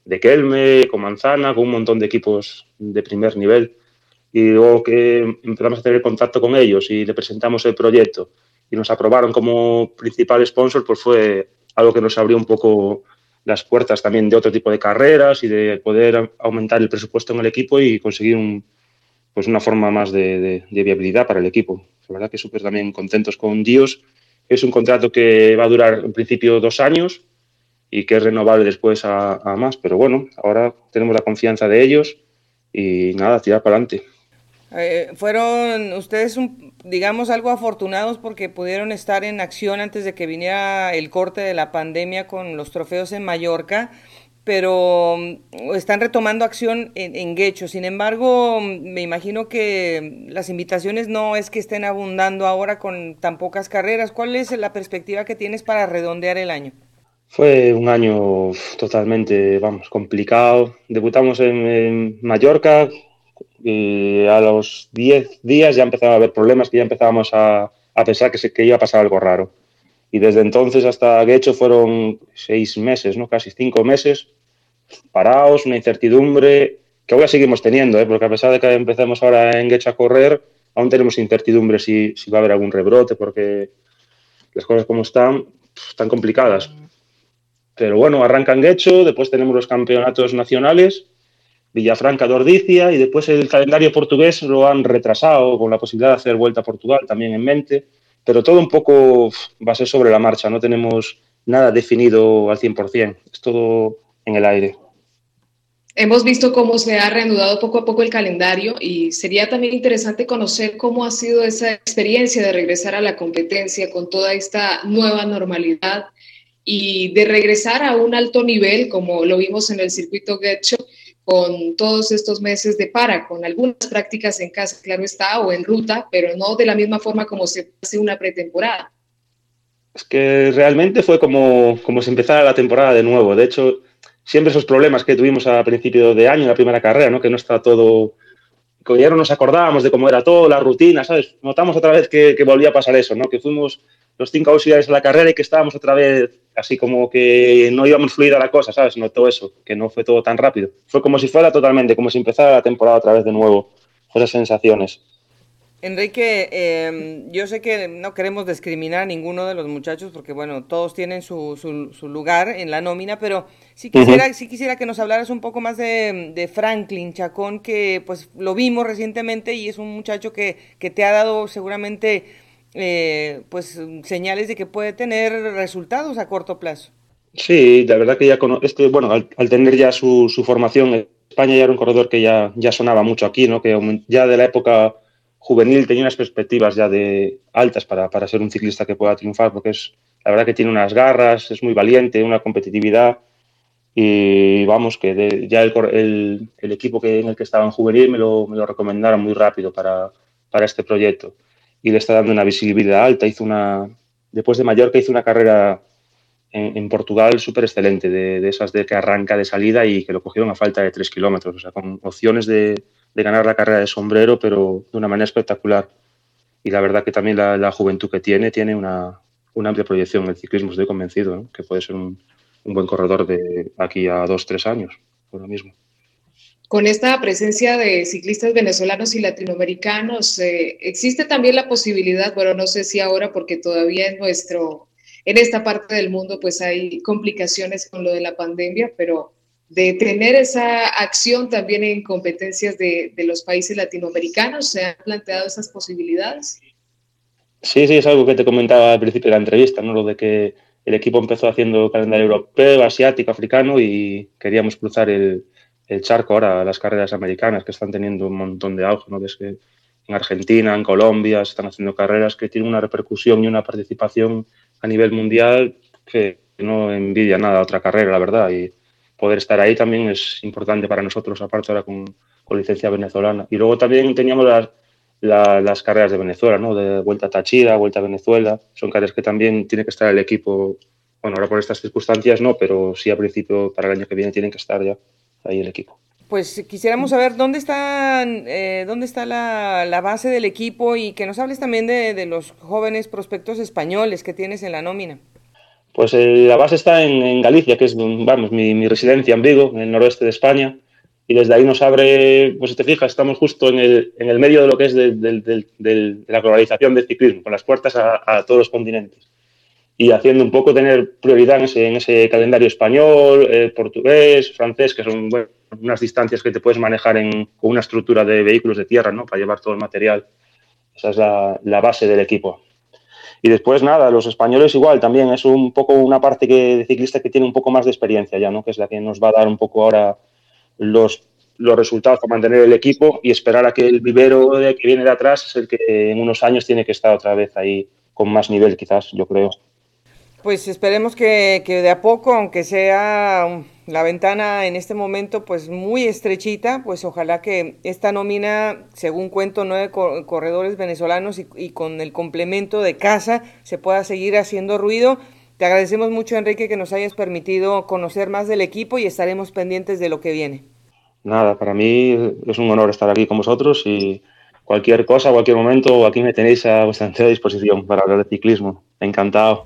de Kelme, con Manzana, con un montón de equipos de primer nivel. Y luego que empezamos a tener contacto con ellos y le presentamos el proyecto y nos aprobaron como principal sponsor, pues fue algo que nos abrió un poco las puertas también de otro tipo de carreras y de poder aumentar el presupuesto en el equipo y conseguir un, pues una forma más de, de, de viabilidad para el equipo. La verdad que súper también contentos con Gios. Es un contrato que va a durar en principio dos años y que es renovable después a, a más, pero bueno, ahora tenemos la confianza de ellos y nada, tirar para adelante. Eh, fueron ustedes, un, digamos, algo afortunados porque pudieron estar en acción antes de que viniera el corte de la pandemia con los trofeos en Mallorca, pero um, están retomando acción en, en Guecho. Sin embargo, me imagino que las invitaciones no es que estén abundando ahora con tan pocas carreras. ¿Cuál es la perspectiva que tienes para redondear el año? Fue un año totalmente, vamos, complicado. Debutamos en, en Mallorca y a los diez días ya empezaba a haber problemas, que ya empezábamos a, a pensar que, se, que iba a pasar algo raro. Y desde entonces hasta Guecho fueron seis meses, ¿no? Casi cinco meses, parados, una incertidumbre que ahora seguimos teniendo, ¿eh? Porque a pesar de que empecemos ahora en Guecho a correr, aún tenemos incertidumbre si, si va a haber algún rebrote, porque las cosas como están, están complicadas. Pero bueno, arranca en Guecho, después tenemos los campeonatos nacionales, Villafranca de Ordicia, y después el calendario portugués lo han retrasado con la posibilidad de hacer Vuelta a Portugal también en mente, pero todo un poco va a ser sobre la marcha, no tenemos nada definido al cien por ciento, es todo en el aire. Hemos visto cómo se ha reanudado poco a poco el calendario y sería también interesante conocer cómo ha sido esa experiencia de regresar a la competencia con toda esta nueva normalidad y de regresar a un alto nivel como lo vimos en el circuito Guecho, con todos estos meses de para, con algunas prácticas en casa, claro está, o en ruta, pero no de la misma forma como se hace una pretemporada. Es que realmente fue como, como si empezara la temporada de nuevo. De hecho, siempre esos problemas que tuvimos a principio de año en la primera carrera, ¿no? Que no está todo... Que ya no nos acordábamos de cómo era todo, la rutina, ¿sabes? Notamos otra vez que, que volvía a pasar eso, ¿no? Que fuimos los cinco auxiliares a la carrera y que estábamos otra vez así como que no íbamos fluida la cosa, ¿sabes? Notó eso, que no fue todo tan rápido. Fue como si fuera totalmente, como si empezara la temporada otra vez de nuevo. Esas sensaciones. Enrique, eh, yo sé que no queremos discriminar a ninguno de los muchachos porque, bueno, todos tienen su, su, su lugar en la nómina, pero sí quisiera, uh-huh. sí quisiera que nos hablaras un poco más de, de Franklin Chacón, que pues lo vimos recientemente y es un muchacho que, que te ha dado seguramente eh, pues señales de que puede tener resultados a corto plazo. Sí, la verdad que ya con este, bueno, al, al tener ya su, su formación en España ya era un corredor que ya, ya sonaba mucho aquí, ¿no? Que ya de la época juvenil tenía unas perspectivas ya de altas para, para ser un ciclista que pueda triunfar, porque es la verdad que tiene unas garras, es muy valiente, una competitividad y vamos, que de, ya el, el, el equipo que, en el que estaba en juvenil me lo, me lo recomendaron muy rápido para, para este proyecto y le está dando una visibilidad alta. Hizo una, después de Mallorca hizo una carrera en, en Portugal súper excelente, de, de esas de que arranca de salida y que lo cogieron a falta de tres kilómetros, o sea, con opciones de de ganar la carrera de sombrero, pero de una manera espectacular. Y la verdad que también la, la juventud que tiene, tiene una, una amplia proyección en el ciclismo, estoy convencido, ¿no? Que puede ser un, un buen corredor de aquí a dos, tres años, por lo mismo. Con esta presencia de ciclistas venezolanos y latinoamericanos, eh, existe también la posibilidad, bueno, no sé si ahora, porque todavía en nuestro, en esta parte del mundo, pues hay complicaciones con lo de la pandemia, pero de tener esa acción también en competencias de, de los países latinoamericanos. ¿Se han planteado esas posibilidades? Sí, sí, es algo que te comentaba al principio de la entrevista, ¿no? Lo de que el equipo empezó haciendo calendario europeo, asiático, africano y queríamos cruzar el, el charco ahora a las carreras americanas que están teniendo un montón de auge, ¿no? Ves que en Argentina, en Colombia se están haciendo carreras que tienen una repercusión y una participación a nivel mundial que no envidia nada a otra carrera, la verdad, y poder estar ahí también es importante para nosotros, aparte ahora con, con licencia venezolana. Y luego también teníamos las, la, las carreras de Venezuela, ¿no? De Vuelta a Táchira, Vuelta a Venezuela. Son carreras que también tiene que estar el equipo, bueno, ahora por estas circunstancias no, pero sí a principio para el año que viene tienen que estar ya ahí el equipo. Pues quisiéramos saber dónde está, eh, dónde está la, la base del equipo y que nos hables también de, de los jóvenes prospectos españoles que tienes en la nómina. Pues eh, la base está en, en Galicia, que es, vamos, mi, mi residencia en Vigo, en el noroeste de España, y desde ahí nos abre, pues si te fijas, estamos justo en el, en el medio de lo que es de, de, de, de, de la globalización del ciclismo, con las puertas a, a todos los continentes, y haciendo un poco tener prioridad en ese, en ese calendario español, eh, portugués, francés, que son bueno, unas distancias que te puedes manejar en, con una estructura de vehículos de tierra, ¿no? Para llevar todo el material. Esa es la, la base del equipo. Y después, nada, los españoles igual, también es un poco una parte que, de ciclista que tiene un poco más de experiencia ya, ¿no? Que es la que nos va a dar un poco ahora los, los resultados para mantener el equipo y esperar a que el vivero de, que viene de atrás es el que en unos años tiene que estar otra vez ahí con más nivel, quizás, yo creo. Pues esperemos que, que de a poco, aunque sea la ventana en este momento pues muy estrechita, pues ojalá que esta nómina, según cuento, nueve corredores venezolanos y, y con el complemento de casa se pueda seguir haciendo ruido. Te agradecemos mucho, Enrique, que nos hayas permitido conocer más del equipo y estaremos pendientes de lo que viene. Nada, para mí es un honor estar aquí con vosotros y cualquier cosa, cualquier momento, aquí me tenéis a vuestra entera disposición para hablar de ciclismo. Encantado.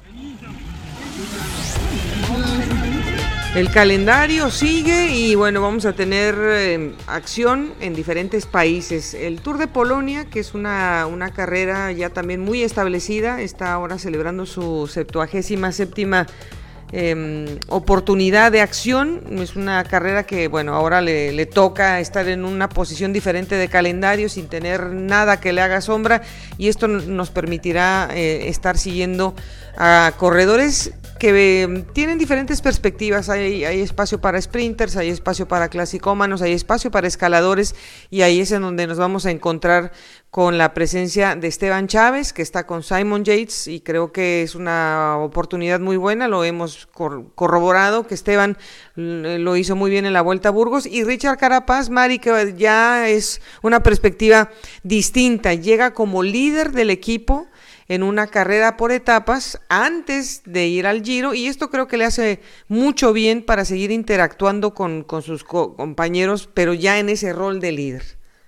El calendario sigue y bueno, vamos a tener eh, acción en diferentes países. El Tour de Polonia, que es una, una carrera ya también muy establecida, está ahora celebrando su septuagésima séptima eh, oportunidad de acción. Es una carrera que bueno, ahora le, le toca estar en una posición diferente de calendario sin tener nada que le haga sombra y esto nos permitirá eh, estar siguiendo a corredores que eh, tienen diferentes perspectivas. Hay, hay espacio para sprinters, hay espacio para clasicómanos, hay espacio para escaladores y ahí es en donde nos vamos a encontrar con la presencia de Esteban Chávez, que está con Simon Yates y creo que es una oportunidad muy buena, lo hemos cor- corroborado que Esteban lo hizo muy bien en la Vuelta a Burgos y Richard Carapaz, Mari, que ya es una perspectiva distinta, llega como líder del equipo en una carrera por etapas antes de ir al Giro y esto creo que le hace mucho bien para seguir interactuando con, con sus co- compañeros, pero ya en ese rol de líder.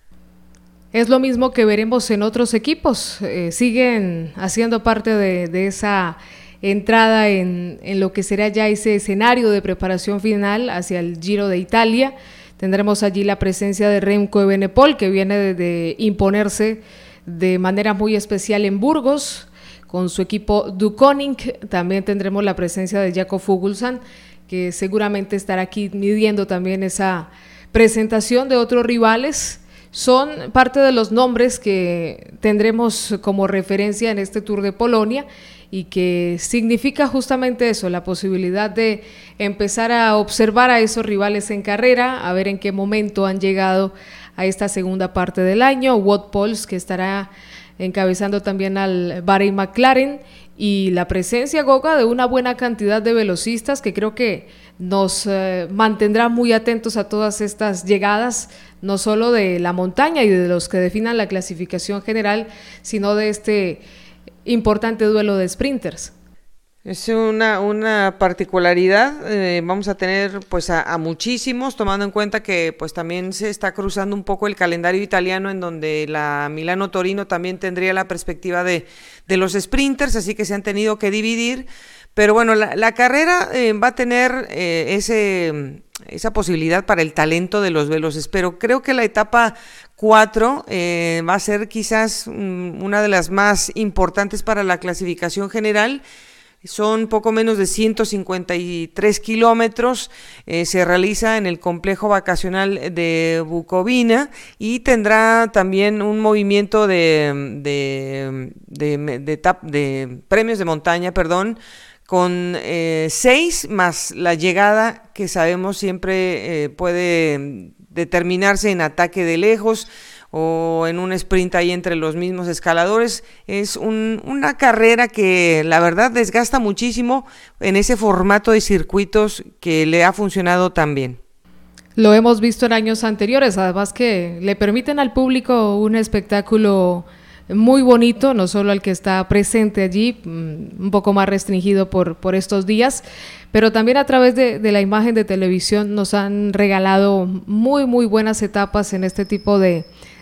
Es lo mismo que veremos en otros equipos, eh, siguen haciendo parte de, de esa entrada en, en lo que será ya ese escenario de preparación final hacia el Giro de Italia. Tendremos allí la presencia de Remco Evenepoel, que viene de, de imponerse de manera muy especial en Burgos, con su equipo Ducoming. También tendremos la presencia de Jakob Fuglsang, que seguramente estará aquí midiendo también esa presentación de otros rivales. Son parte de los nombres que tendremos como referencia en este Tour de Polonia y que significa justamente eso, la posibilidad de empezar a observar a esos rivales en carrera, a ver en qué momento han llegado a esta segunda parte del año. Wout Poels, que estará encabezando también al Bahrein McLaren, y la presencia, Goga, de una buena cantidad de velocistas que creo que nos eh, mantendrá muy atentos a todas estas llegadas, no solo de la montaña y de los que definan la clasificación general, sino de este importante duelo de sprinters. Es una, una particularidad, eh, vamos a tener pues a, a muchísimos, tomando en cuenta que pues también se está cruzando un poco el calendario italiano, en donde la Milano-Torino también tendría la perspectiva de, de los sprinters, así que se han tenido que dividir, pero bueno, la, la carrera eh, va a tener eh, ese, esa posibilidad para el talento de los veloces, pero creo que la etapa cuatro eh, va a ser quizás um, una de las más importantes para la clasificación general. Son poco menos de ciento cincuenta y tres kilómetros, eh, se realiza en el complejo vacacional de Bukovina y tendrá también un movimiento de, de, de, de, de, tap, de premios de montaña, perdón, con eh, seis más la llegada, que sabemos siempre eh, puede determinarse en ataque de lejos o en un sprint ahí entre los mismos escaladores. Es un, una carrera que la verdad desgasta muchísimo en ese formato de circuitos que le ha funcionado tan bien. Lo hemos visto en años anteriores, además que le permiten al público un espectáculo muy bonito, no solo al que está presente allí, un poco más restringido por, por estos días, pero también a través de, de la imagen de televisión nos han regalado muy muy buenas etapas en este tipo de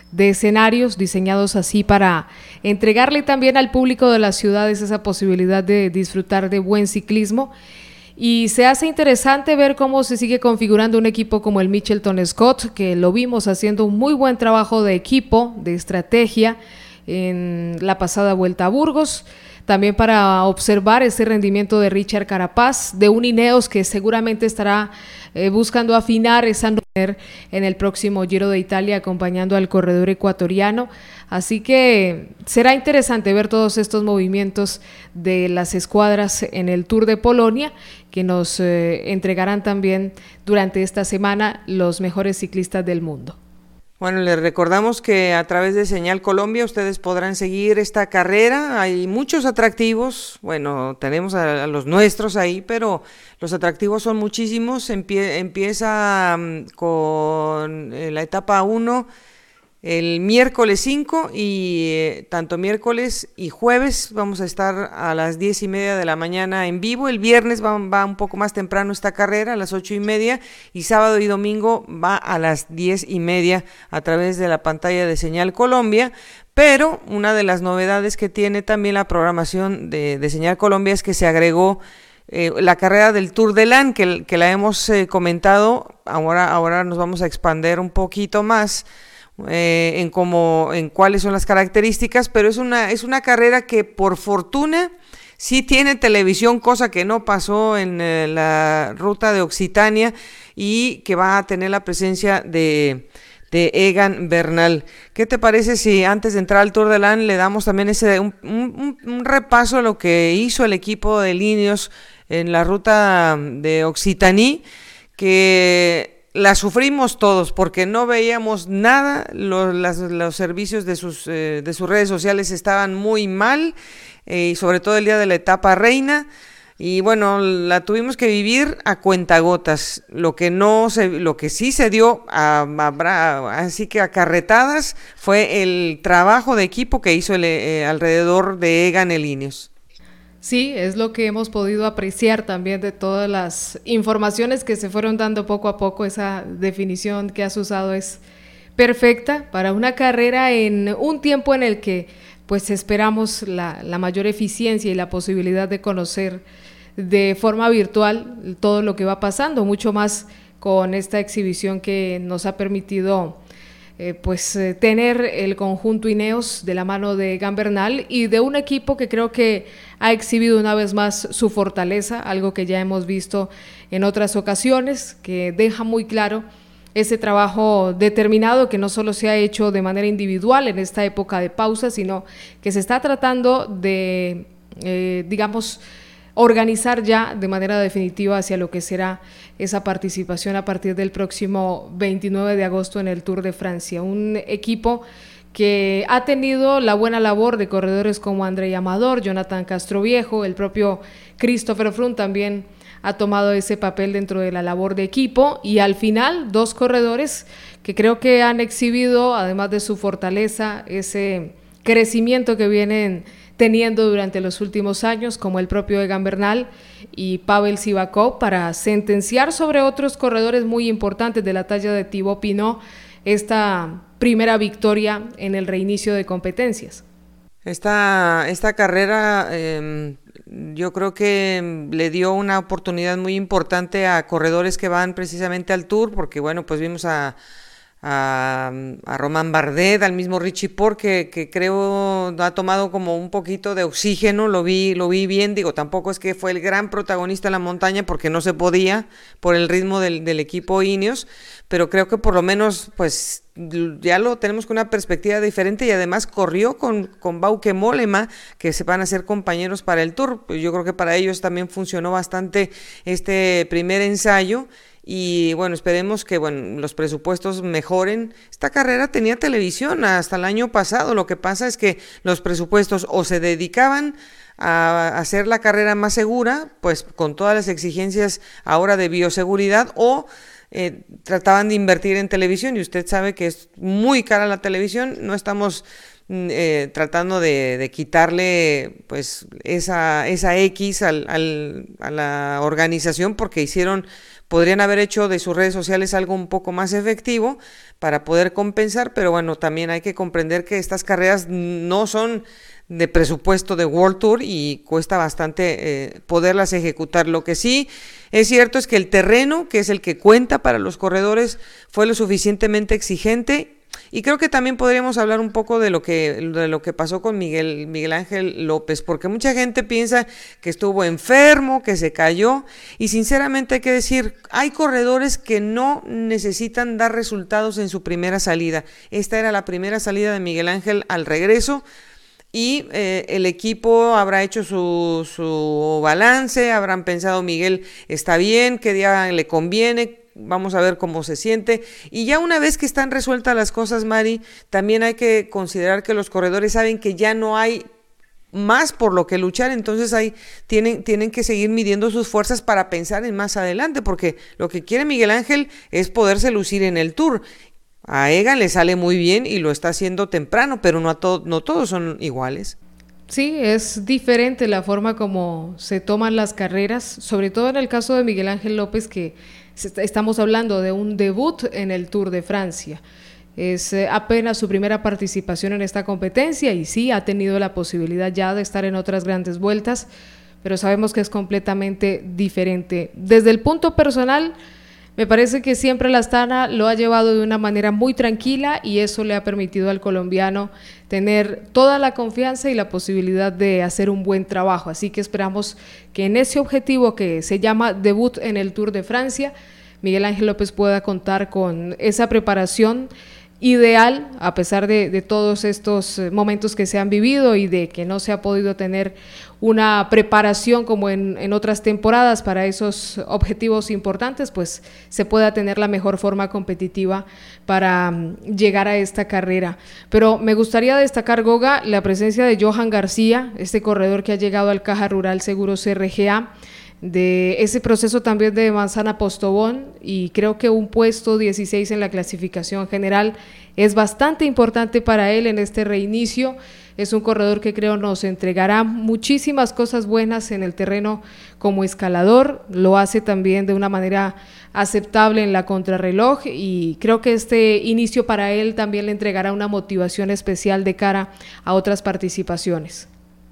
de escenarios diseñados así para entregarle también al público de las ciudades esa posibilidad de disfrutar de buen ciclismo. Y se hace interesante ver cómo se sigue configurando un equipo como el Mitchelton Scott, que lo vimos haciendo un muy buen trabajo de equipo, de estrategia en la pasada Vuelta a Burgos. También para observar ese rendimiento de Richard Carapaz, de un Ineos que seguramente estará eh, buscando afinar esa en el próximo Giro de Italia, acompañando al corredor ecuatoriano. Así que será interesante ver todos estos movimientos de las escuadras en el Tour de Polonia, que nos eh, entregarán también durante esta semana los mejores ciclistas del mundo. Bueno, les recordamos que a través de Señal Colombia ustedes podrán seguir esta carrera. Hay muchos atractivos, bueno, tenemos a, a los nuestros ahí, pero los atractivos son muchísimos. Empie, empieza um, con eh, la etapa uno el miércoles cinco y eh, tanto miércoles y jueves vamos a estar a las diez y media de la mañana en vivo. El viernes va, va un poco más temprano esta carrera, a las ocho y media, y sábado y domingo va a las diez y media a través de la pantalla de Señal Colombia. Pero una de las novedades que tiene también la programación de, de Señal Colombia es que se agregó eh, la carrera del Tour de Lan, que, que la hemos eh, comentado. Ahora, ahora nos vamos a expandir un poquito más Eh, en cómo, en cuáles son las características, pero es una, es una carrera que por fortuna sí tiene televisión, cosa que no pasó en eh, la ruta de Occitania, y que va a tener la presencia de, de Egan Bernal. ¿Qué te parece si antes de entrar al Tour de Lan le damos también ese un, un, un repaso a lo que hizo el equipo de Ineos en la ruta de Occitanie, que la sufrimos todos porque no veíamos nada, los, las, los servicios de sus, eh, de sus redes sociales estaban muy mal, eh, y sobre todo el día de la etapa reina, y bueno, la tuvimos que vivir a cuentagotas. Lo que no se, lo que sí se dio a, a, así que a carretadas fue el trabajo de equipo que hizo el, eh, alrededor de Egan el Ineos. Sí, es lo que hemos podido apreciar también de todas las informaciones que se fueron dando poco a poco. Esa definición que has usado es perfecta para una carrera en un tiempo en el que pues esperamos la, la mayor eficiencia y la posibilidad de conocer de forma virtual todo lo que va pasando, mucho más con esta exhibición que nos ha permitido Eh, pues eh, tener el conjunto Ineos de la mano de Egan Bernal y de un equipo que creo que ha exhibido una vez más su fortaleza, algo que ya hemos visto en otras ocasiones, que deja muy claro ese trabajo determinado que no solo se ha hecho de manera individual en esta época de pausa, sino que se está tratando de, eh, digamos, organizar ya de manera definitiva hacia lo que será esa participación a partir del próximo veintinueve de agosto en el Tour de Francia. Un equipo que ha tenido la buena labor de corredores como Andrei Amador, Jonathan Castroviejo, el propio Christopher Froome también ha tomado ese papel dentro de la labor de equipo, y al final dos corredores que creo que han exhibido, además de su fortaleza, ese crecimiento que vienen teniendo durante los últimos años, como el propio Egan Bernal y Pavel Sivakov, para sentenciar sobre otros corredores muy importantes de la talla de Thibaut Pinot esta primera victoria en el reinicio de competencias. Esta, esta carrera eh, yo creo que le dio una oportunidad muy importante a corredores que van precisamente al Tour, porque bueno, pues vimos a A, a Román Bardet, al mismo Richie Porte, que, que creo ha tomado como un poquito de oxígeno, lo vi, lo vi bien, digo, tampoco es que fue el gran protagonista en la montaña porque no se podía por el ritmo del, del equipo Ineos, pero creo que por lo menos pues ya lo tenemos con una perspectiva diferente, y además corrió con, con Bauke Mollema, que se van a ser compañeros para el Tour. Pues yo creo que para ellos también funcionó bastante este primer ensayo. Y bueno, esperemos que bueno los presupuestos mejoren. Esta carrera tenía televisión hasta el año pasado, lo que pasa es que los presupuestos o se dedicaban a hacer la carrera más segura, pues con todas las exigencias ahora de bioseguridad, o eh, trataban de invertir en televisión, y usted sabe que es muy cara la televisión. No estamos eh, tratando de, de quitarle pues esa, esa X al, al, a la organización, porque hicieron, podrían haber hecho de sus redes sociales algo un poco más efectivo para poder compensar, pero bueno, también hay que comprender que estas carreras no son de presupuesto de World Tour y cuesta bastante eh, poderlas ejecutar. Lo que sí es cierto es que el terreno, que es el que cuenta para los corredores, fue lo suficientemente exigente. Y creo que también podríamos hablar un poco de lo que, de lo que pasó con Miguel, Miguel Ángel López, porque mucha gente piensa que estuvo enfermo, que se cayó, y sinceramente hay que decir, hay corredores que no necesitan dar resultados en su primera salida. Esta era la primera salida de Miguel Ángel al regreso, y eh, el equipo habrá hecho su, su balance, habrán pensado Miguel está bien, qué día le conviene, vamos a ver cómo se siente, y ya una vez que están resueltas las cosas, Mari, también hay que considerar que los corredores saben que ya no hay más por lo que luchar, entonces ahí tienen, tienen que seguir midiendo sus fuerzas para pensar en más adelante, porque lo que quiere Miguel Ángel es poderse lucir en el Tour. A Egan le sale muy bien y lo está haciendo temprano, pero no, a to- no todos son iguales. Sí, es diferente la forma como se toman las carreras, sobre todo en el caso de Miguel Ángel López, que estamos hablando de un debut en el Tour de Francia. Es eh, apenas su primera participación en esta competencia y sí ha tenido la posibilidad ya de estar en otras grandes vueltas, pero sabemos que es completamente diferente. Desde el punto personal, me parece que siempre la Astana lo ha llevado de una manera muy tranquila y eso le ha permitido al colombiano tener toda la confianza y la posibilidad de hacer un buen trabajo. Así que esperamos que en ese objetivo que se llama debut en el Tour de Francia, Miguel Ángel López pueda contar con esa preparación ideal, a pesar de, de todos estos momentos que se han vivido y de que no se ha podido tener una preparación como en, en otras temporadas para esos objetivos importantes, pues se pueda tener la mejor forma competitiva para um, llegar a esta carrera. Pero me gustaría destacar, Goga, la presencia de Johan García, este corredor que ha llegado al Caja Rural Seguros R G A, de ese proceso también de Manzana Postobón, y creo que un puesto dieciséis en la clasificación general es bastante importante para él en este reinicio. Es un corredor que creo nos entregará muchísimas cosas buenas en el terreno como escalador, lo hace también de una manera aceptable en la contrarreloj y creo que este inicio para él también le entregará una motivación especial de cara a otras participaciones.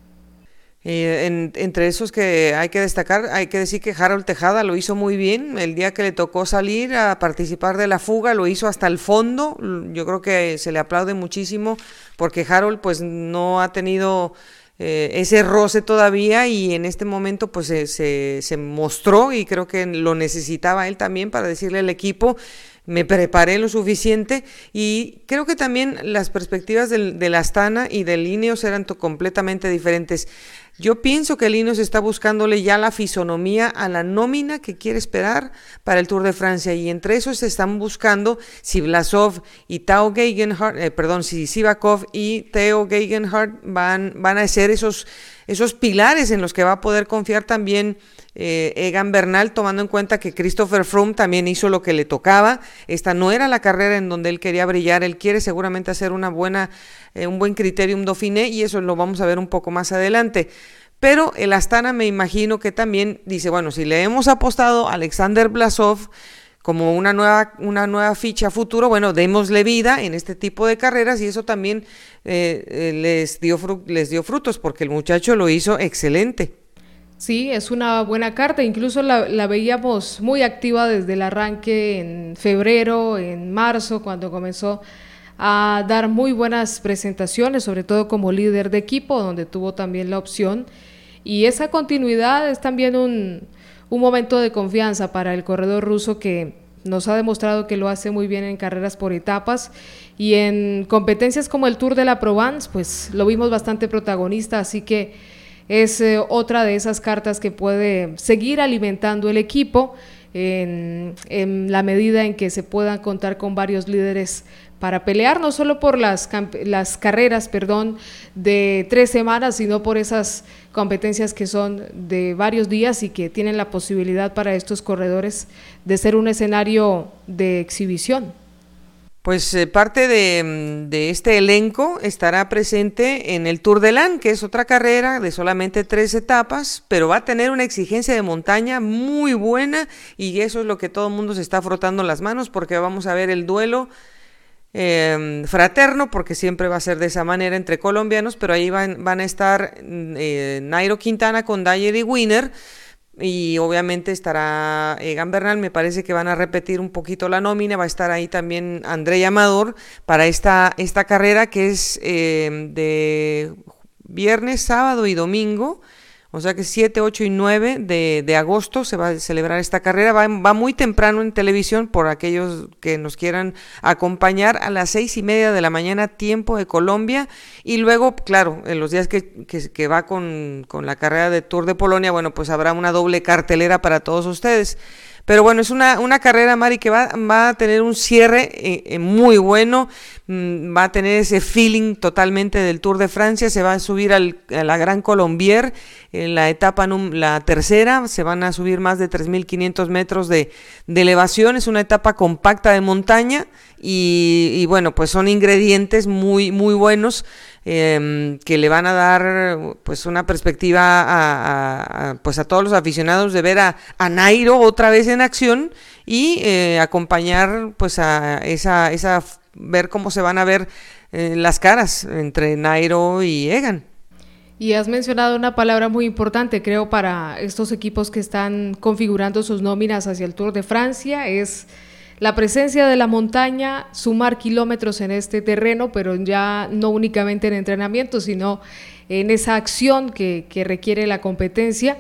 Eh, en, entre esos que hay que destacar, hay que decir que Harold Tejada lo hizo muy bien. El día que le tocó salir a participar de la fuga lo hizo hasta el fondo. Yo creo que se le aplaude muchísimo porque Harold pues no ha tenido eh, ese roce todavía y en este momento pues se, se, se mostró y creo que lo necesitaba él también para decirle al equipo: me preparé lo suficiente. Y creo que también las perspectivas del, del Astana y del Ineos eran to- completamente diferentes. Yo pienso que el Ineos está buscándole ya la fisonomía a la nómina que quiere esperar para el Tour de Francia, y entre esos se están buscando si Vlasov y Tao Gegenhardt, eh, perdón, si Sivakov y Theo Gegenhardt van, van a ser esos, esos pilares en los que va a poder confiar también eh, Egan Bernal, tomando en cuenta que Christopher Froome también hizo lo que le tocaba. Esta no era la carrera en donde él quería brillar, él quiere seguramente hacer una buena, eh, un buen Criterium Dauphiné, y eso lo vamos a ver un poco más adelante. Pero el Astana me imagino que también dice, bueno, si le hemos apostado a Alexander Vlasov como una nueva, una nueva ficha a futuro, bueno, démosle vida en este tipo de carreras, y eso también eh, eh, les dio fru- les dio frutos, porque el muchacho lo hizo excelente. Sí, es una buena carta, incluso la, la veíamos muy activa desde el arranque en febrero, en marzo, cuando comenzó a dar muy buenas presentaciones, sobre todo como líder de equipo, donde tuvo también la opción, y esa continuidad es también un, un momento de confianza para el corredor ruso, que nos ha demostrado que lo hace muy bien en carreras por etapas, y en competencias como el Tour de la Provence, pues lo vimos bastante protagonista, así que es eh, otra de esas cartas que puede seguir alimentando el equipo en, en la medida en que se puedan contar con varios líderes para pelear no solo por las, las carreras perdón, de tres semanas, sino por esas competencias que son de varios días y que tienen la posibilidad para estos corredores de ser un escenario de exhibición. Pues eh, parte de, de este elenco estará presente en el Tour de L'Ain, que es otra carrera de solamente tres etapas, pero va a tener una exigencia de montaña muy buena y eso es lo que todo el mundo se está frotando las manos porque vamos a ver el duelo eh, fraterno, porque siempre va a ser de esa manera entre colombianos, pero ahí van, van a estar eh, Nairo Quintana con Dyer y Winner. Y obviamente estará Egan Bernal, me parece que van a repetir un poquito la nómina, va a estar ahí también André Amador para esta, esta carrera que es eh, de viernes, sábado y domingo, o sea que siete, ocho y nueve de, de agosto se va a celebrar esta carrera, va, va muy temprano en televisión por aquellos que nos quieran acompañar a las seis y media de la mañana tiempo de Colombia y luego, claro, en los días que, que, que va con, con la carrera de Tour de Polonia, bueno, pues habrá una doble cartelera para todos ustedes. Pero bueno, es una, una carrera, Mari, que va, va a tener un cierre eh, eh, muy bueno, mm, va a tener ese feeling totalmente del Tour de Francia, se va a subir al, a la Gran Colombier, en la etapa, num, la tercera, se van a subir más de tres mil quinientos metros de, de elevación, es una etapa compacta de montaña y, y bueno, pues son ingredientes muy, muy buenos. Eh, que le van a dar pues una perspectiva a, a, a, pues a todos los aficionados de ver a, a Nairo otra vez en acción y eh, acompañar pues a esa, esa ver cómo se van a ver eh, las caras entre Nairo y Egan. Y has mencionado una palabra muy importante, creo, para estos equipos que están configurando sus nóminas hacia el Tour de Francia, es la presencia de la montaña, sumar kilómetros en este terreno, pero ya no únicamente en entrenamiento, sino en esa acción que, que requiere la competencia.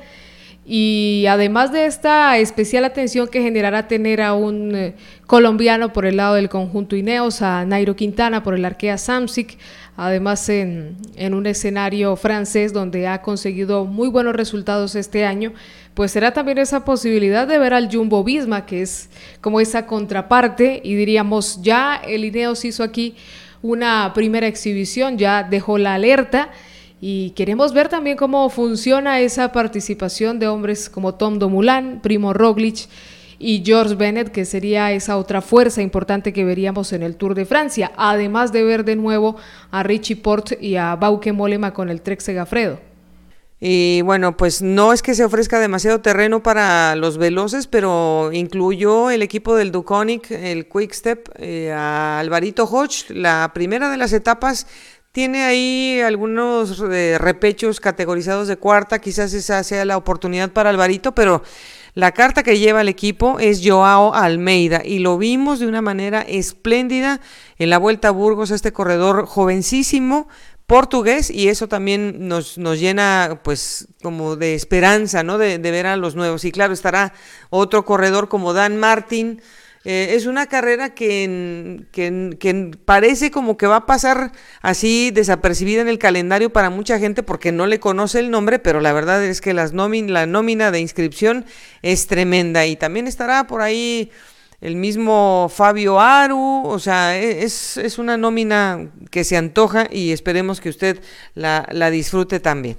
Y además de esta especial atención que generará tener a un eh, colombiano por el lado del conjunto Ineos, a Nairo Quintana por el Arkea Samsic, además en, en un escenario francés donde ha conseguido muy buenos resultados este año, pues será también esa posibilidad de ver al Jumbo Visma, que es como esa contraparte, y diríamos, ya el Ineos hizo aquí una primera exhibición, ya dejó la alerta, y queremos ver también cómo funciona esa participación de hombres como Tom Dumoulin, Primo Roglic y George Bennett, que sería esa otra fuerza importante que veríamos en el Tour de Francia, además de ver de nuevo a Richie Porte y a Bauke Mollema con el Trek Segafredo. Y bueno, pues no es que se ofrezca demasiado terreno para los veloces, pero incluyó el equipo del Duconic, el Quickstep, eh, a Alvarito Hodge. La primera de las etapas tiene ahí algunos eh, repechos categorizados de cuarta, quizás esa sea la oportunidad para Alvarito, pero la carta que lleva el equipo es Joao Almeida y lo vimos de una manera espléndida en la Vuelta a Burgos, este corredor jovencísimo, portugués, y eso también nos, nos llena pues como de esperanza, ¿no? De, de ver a los nuevos. Y claro, estará otro corredor como Dan Martin. Eh, es una carrera que, que, que parece como que va a pasar así desapercibida en el calendario para mucha gente porque no le conoce el nombre, pero la verdad es que las nómin, la nómina de inscripción es tremenda. Y también estará por ahí el mismo Fabio Aru, o sea, es, es una nómina que se antoja y esperemos que usted la, la disfrute también.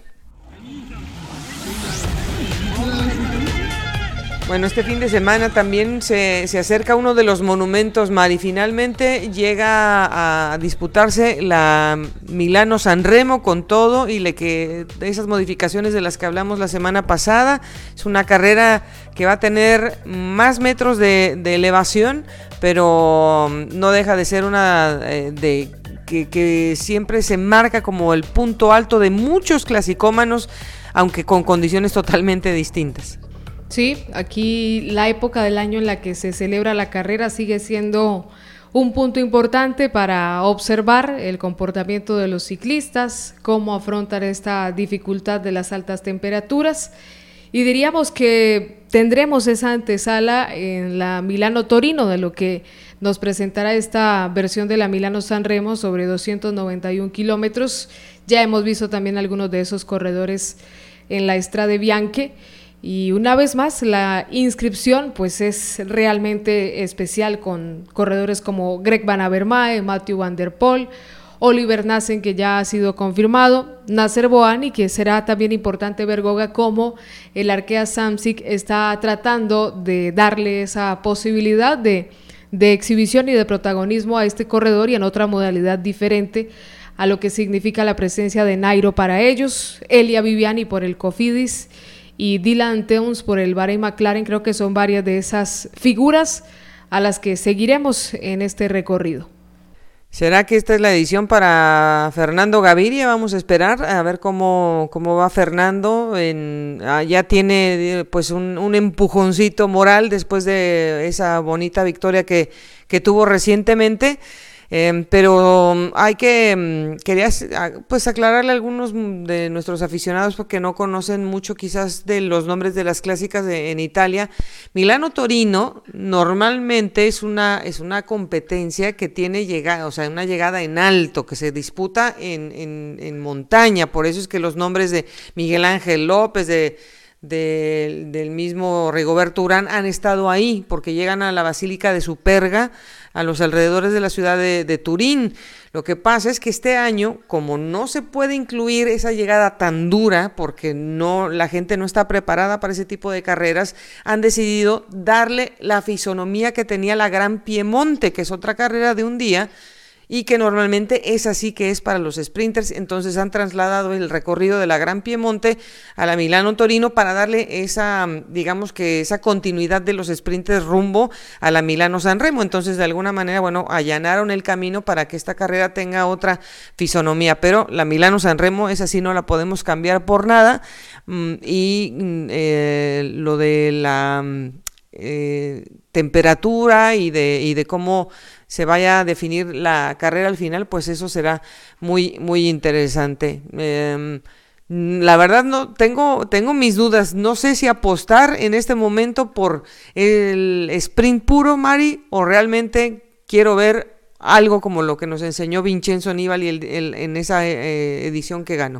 Bueno, este fin de semana también se, se acerca uno de los monumentos, Mari. Finalmente llega a disputarse la Milano-San Remo con todo y le que esas modificaciones de las que hablamos la semana pasada. Es una carrera que va a tener más metros de, de elevación, pero no deja de ser una eh, de que, que siempre se marca como el punto alto de muchos clasicómanos, aunque con condiciones totalmente distintas. Sí, aquí la época del año en la que se celebra la carrera sigue siendo un punto importante para observar el comportamiento de los ciclistas, cómo afrontar esta dificultad de las altas temperaturas, y diríamos que tendremos esa antesala en la Milano-Torino de lo que nos presentará esta versión de la Milano-San Remo sobre doscientos noventa y un kilómetros. Ya hemos visto también algunos de esos corredores en la Strade Bianche. Y una vez más, la inscripción pues es realmente especial con corredores como Greg Van Avermaet, Mathieu Van der Poel, Oliver Nassen, que ya ha sido confirmado, Nasser Boani, que será también importante ver, Goga, cómo el Arkea Samsic está tratando de darle esa posibilidad de, de exhibición y de protagonismo a este corredor y en otra modalidad diferente a lo que significa la presencia de Nairo para ellos, Elia Viviani por el Cofidis y Dylan Teuns por el Bahrain McLaren. Creo que son varias de esas figuras a las que seguiremos en este recorrido. ¿Será que esta es la edición para Fernando Gaviria? Vamos a esperar a ver cómo, cómo va Fernando. En, ah, ya tiene pues un, un empujoncito moral después de esa bonita victoria que, que tuvo recientemente. Eh, pero hay que, quería pues aclararle a algunos de nuestros aficionados porque no conocen mucho quizás de los nombres de las clásicas de, en Italia. Milano Torino normalmente es una, es una competencia que tiene llegada, o sea, una llegada en alto, que se disputa en, en, en montaña, por eso es que los nombres de Miguel Ángel López, de De, del mismo Rigoberto Urán han estado ahí, porque llegan a la Basílica de Superga, a los alrededores de la ciudad de, de Turín. Lo que pasa es que este año, como no se puede incluir esa llegada tan dura, porque no, la gente no está preparada para ese tipo de carreras, han decidido darle la fisonomía que tenía la Gran Piemonte, que es otra carrera de un día, y que normalmente es así que es para los sprinters. Entonces han trasladado el recorrido de la Gran Piemonte a la Milano Torino para darle esa, digamos que esa continuidad de los sprinters rumbo a la Milano San Remo. Entonces de alguna manera, bueno, allanaron el camino para que esta carrera tenga otra fisonomía, pero la Milano San Remo es así, no la podemos cambiar por nada. Y eh, lo de la eh, temperatura y de, y de cómo se vaya a definir la carrera al final, pues eso será muy muy interesante. Eh, la verdad no tengo tengo mis dudas, no sé si apostar en este momento por el sprint puro, Mari, o realmente quiero ver algo como lo que nos enseñó Vincenzo Nibali el, el, en esa eh, edición que ganó.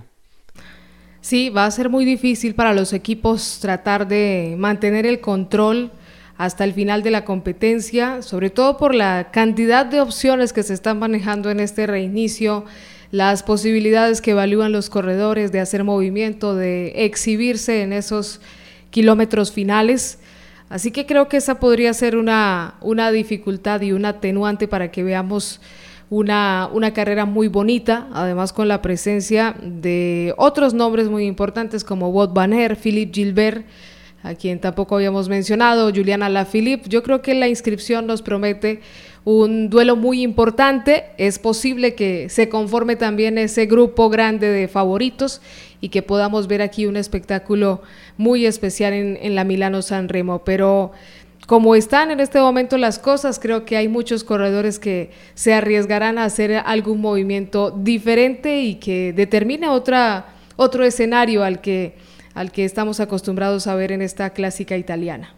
Sí, va a ser muy difícil para los equipos tratar de mantener el control hasta el final de la competencia, sobre todo por la cantidad de opciones que se están manejando en este reinicio, las posibilidades que evalúan los corredores de hacer movimiento, de exhibirse en esos kilómetros finales. Así que creo que esa podría ser una, una dificultad y un atenuante para que veamos una, una carrera muy bonita, además con la presencia de otros nombres muy importantes como Wout van Aert, Philippe Gilbert, a quien tampoco habíamos mencionado, Julian Alaphilippe. Yo creo que la inscripción nos promete un duelo muy importante. Es posible que se conforme también ese grupo grande de favoritos y que podamos ver aquí un espectáculo muy especial en, en la Milano San Remo, pero como están en este momento las cosas, creo que hay muchos corredores que se arriesgarán a hacer algún movimiento diferente y que determine otra, otro escenario al que al que estamos acostumbrados a ver en esta clásica italiana.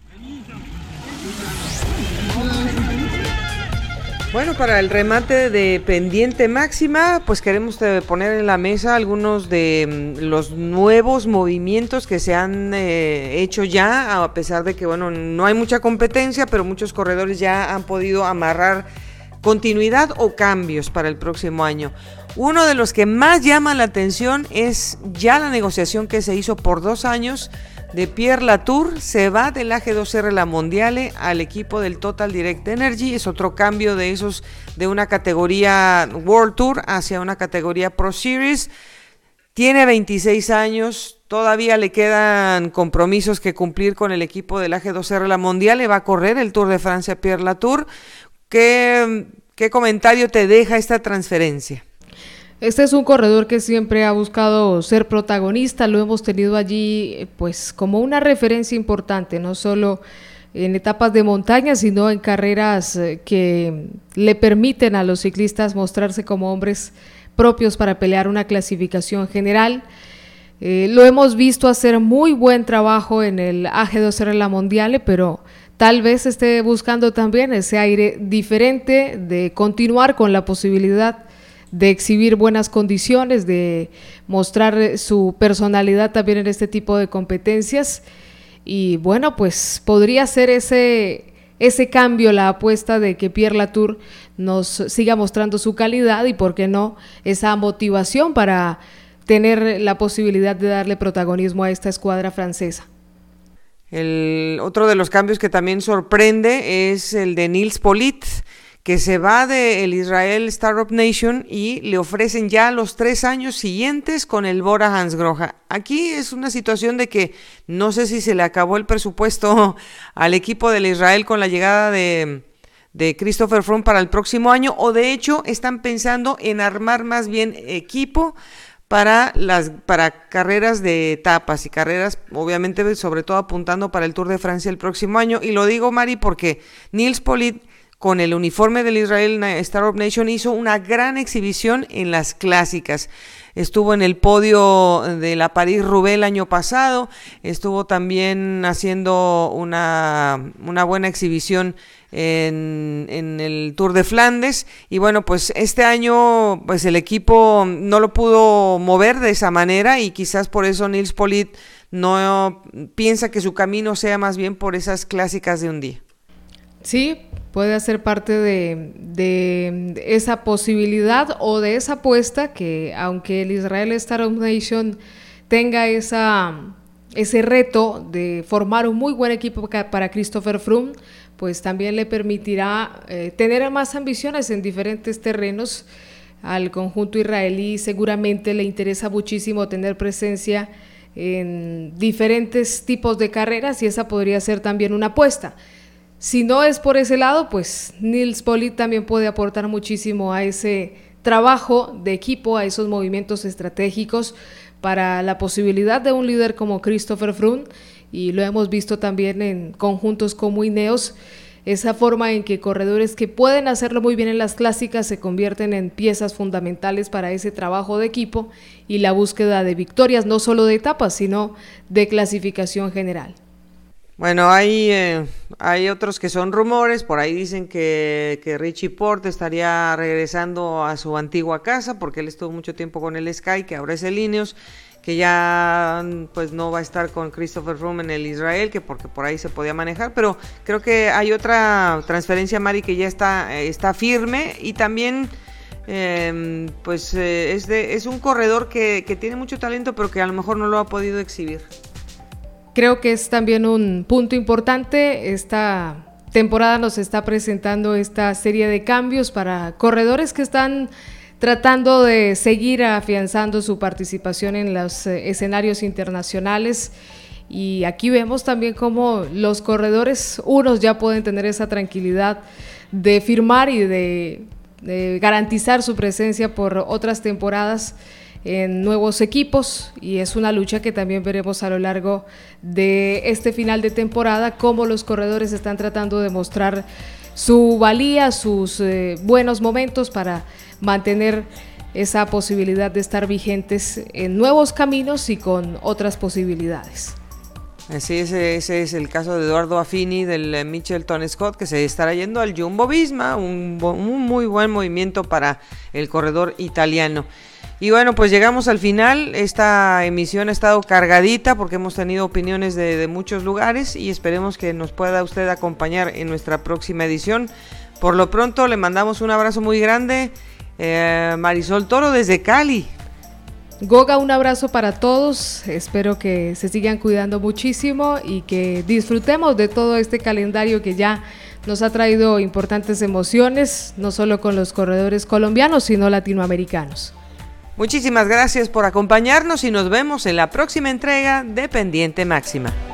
Bueno, para el remate de pendiente máxima, pues queremos poner en la mesa algunos de los nuevos movimientos que se han eh, hecho ya, a pesar de que, bueno, no hay mucha competencia, pero muchos corredores ya han podido amarrar continuidad o cambios para el próximo año. Uno de los que más llama la atención es ya la negociación que se hizo por dos años de Pierre Latour. Se va del A G dos R La Mondiale al equipo del Total Direct Energy. Es otro cambio de esos de una categoría World Tour hacia una categoría Pro Series. Tiene veintiséis años, todavía le quedan compromisos que cumplir con el equipo del A G dos R La Mondiale. Va a correr el Tour de Francia Pierre Latour. ¿Qué, qué comentario te deja esta transferencia? Este es un corredor que siempre ha buscado ser protagonista, lo hemos tenido allí pues como una referencia importante, no solo en etapas de montaña, sino en carreras que le permiten a los ciclistas mostrarse como hombres propios para pelear una clasificación general. Eh, lo hemos visto hacer muy buen trabajo en el A G dos R La Mondiale, pero tal vez esté buscando también ese aire diferente de continuar con la posibilidad de exhibir buenas condiciones, de mostrar su personalidad también en este tipo de competencias. Y bueno, pues podría ser ese, ese cambio, la apuesta de que Pierre Latour nos siga mostrando su calidad y, por qué no, esa motivación para tener la posibilidad de darle protagonismo a esta escuadra francesa. El otro de los cambios que también sorprende es el de Nils Politt, que se va del Israel Startup Nation y le ofrecen ya los tres años siguientes con el Bora Hansgrohe. Aquí es una situación de que no sé si se le acabó el presupuesto al equipo del Israel con la llegada de, de Christopher Froome para el próximo año, o de hecho están pensando en armar más bien equipo para las para carreras de etapas y carreras, obviamente, sobre todo apuntando para el Tour de Francia el próximo año. Y lo digo, Mari, porque Nils Politt, con el uniforme del Israel Startup Nation, hizo una gran exhibición en las clásicas. Estuvo en el podio de la París-Roubaix el año pasado, estuvo también haciendo una, una buena exhibición en, en el Tour de Flandes, y bueno, pues este año pues el equipo no lo pudo mover de esa manera, y quizás por eso Nils Politt no piensa que su camino sea más bien por esas clásicas de un día. Sí, puede hacer parte de, de esa posibilidad o de esa apuesta que, aunque el Israel Startup Nation tenga esa, ese reto de formar un muy buen equipo para Christopher Froome, pues también le permitirá eh, tener más ambiciones en diferentes terrenos. Al conjunto israelí seguramente le interesa muchísimo tener presencia en diferentes tipos de carreras, y esa podría ser también una apuesta. Si no es por ese lado, pues Nils Politt también puede aportar muchísimo a ese trabajo de equipo, a esos movimientos estratégicos para la posibilidad de un líder como Christopher Froome, y lo hemos visto también en conjuntos como Ineos, esa forma en que corredores que pueden hacerlo muy bien en las clásicas se convierten en piezas fundamentales para ese trabajo de equipo y la búsqueda de victorias, no solo de etapas, sino de clasificación general. Bueno, hay, eh, hay otros que son rumores, por ahí dicen que, que Richie Porte estaría regresando a su antigua casa, porque él estuvo mucho tiempo con el Sky, que ahora es el Ineos, que ya pues no va a estar con Christopher Froome en el Israel, que porque por ahí se podía manejar, pero creo que hay otra transferencia, Mari, que ya está, está firme, y también eh, pues eh, es, de, es un corredor que, que tiene mucho talento, pero que a lo mejor no lo ha podido exhibir. Creo que es también un punto importante. Esta temporada nos está presentando esta serie de cambios para corredores que están tratando de seguir afianzando su participación en los escenarios internacionales, y aquí vemos también cómo los corredores, unos ya pueden tener esa tranquilidad de firmar y de, de garantizar su presencia por otras temporadas en nuevos equipos, y es una lucha que también veremos a lo largo de este final de temporada, cómo los corredores están tratando de mostrar su valía, sus eh, buenos momentos para mantener esa posibilidad de estar vigentes en nuevos caminos y con otras posibilidades. Sí, ese, ese es el caso de Eduardo Affini del Mitchelton Scott, que se estará yendo al Jumbo Visma, un, un muy buen movimiento para el corredor italiano. Y bueno, pues llegamos al final. Esta emisión ha estado cargadita porque hemos tenido opiniones de, de muchos lugares, y esperemos que nos pueda usted acompañar en nuestra próxima edición. Por lo pronto le mandamos un abrazo muy grande, eh, Marisol Toro desde Cali. Goga, un abrazo para todos, espero que se sigan cuidando muchísimo y que disfrutemos de todo este calendario que ya nos ha traído importantes emociones, no solo con los corredores colombianos, sino latinoamericanos. Muchísimas gracias por acompañarnos y nos vemos en la próxima entrega de Pendiente Máxima.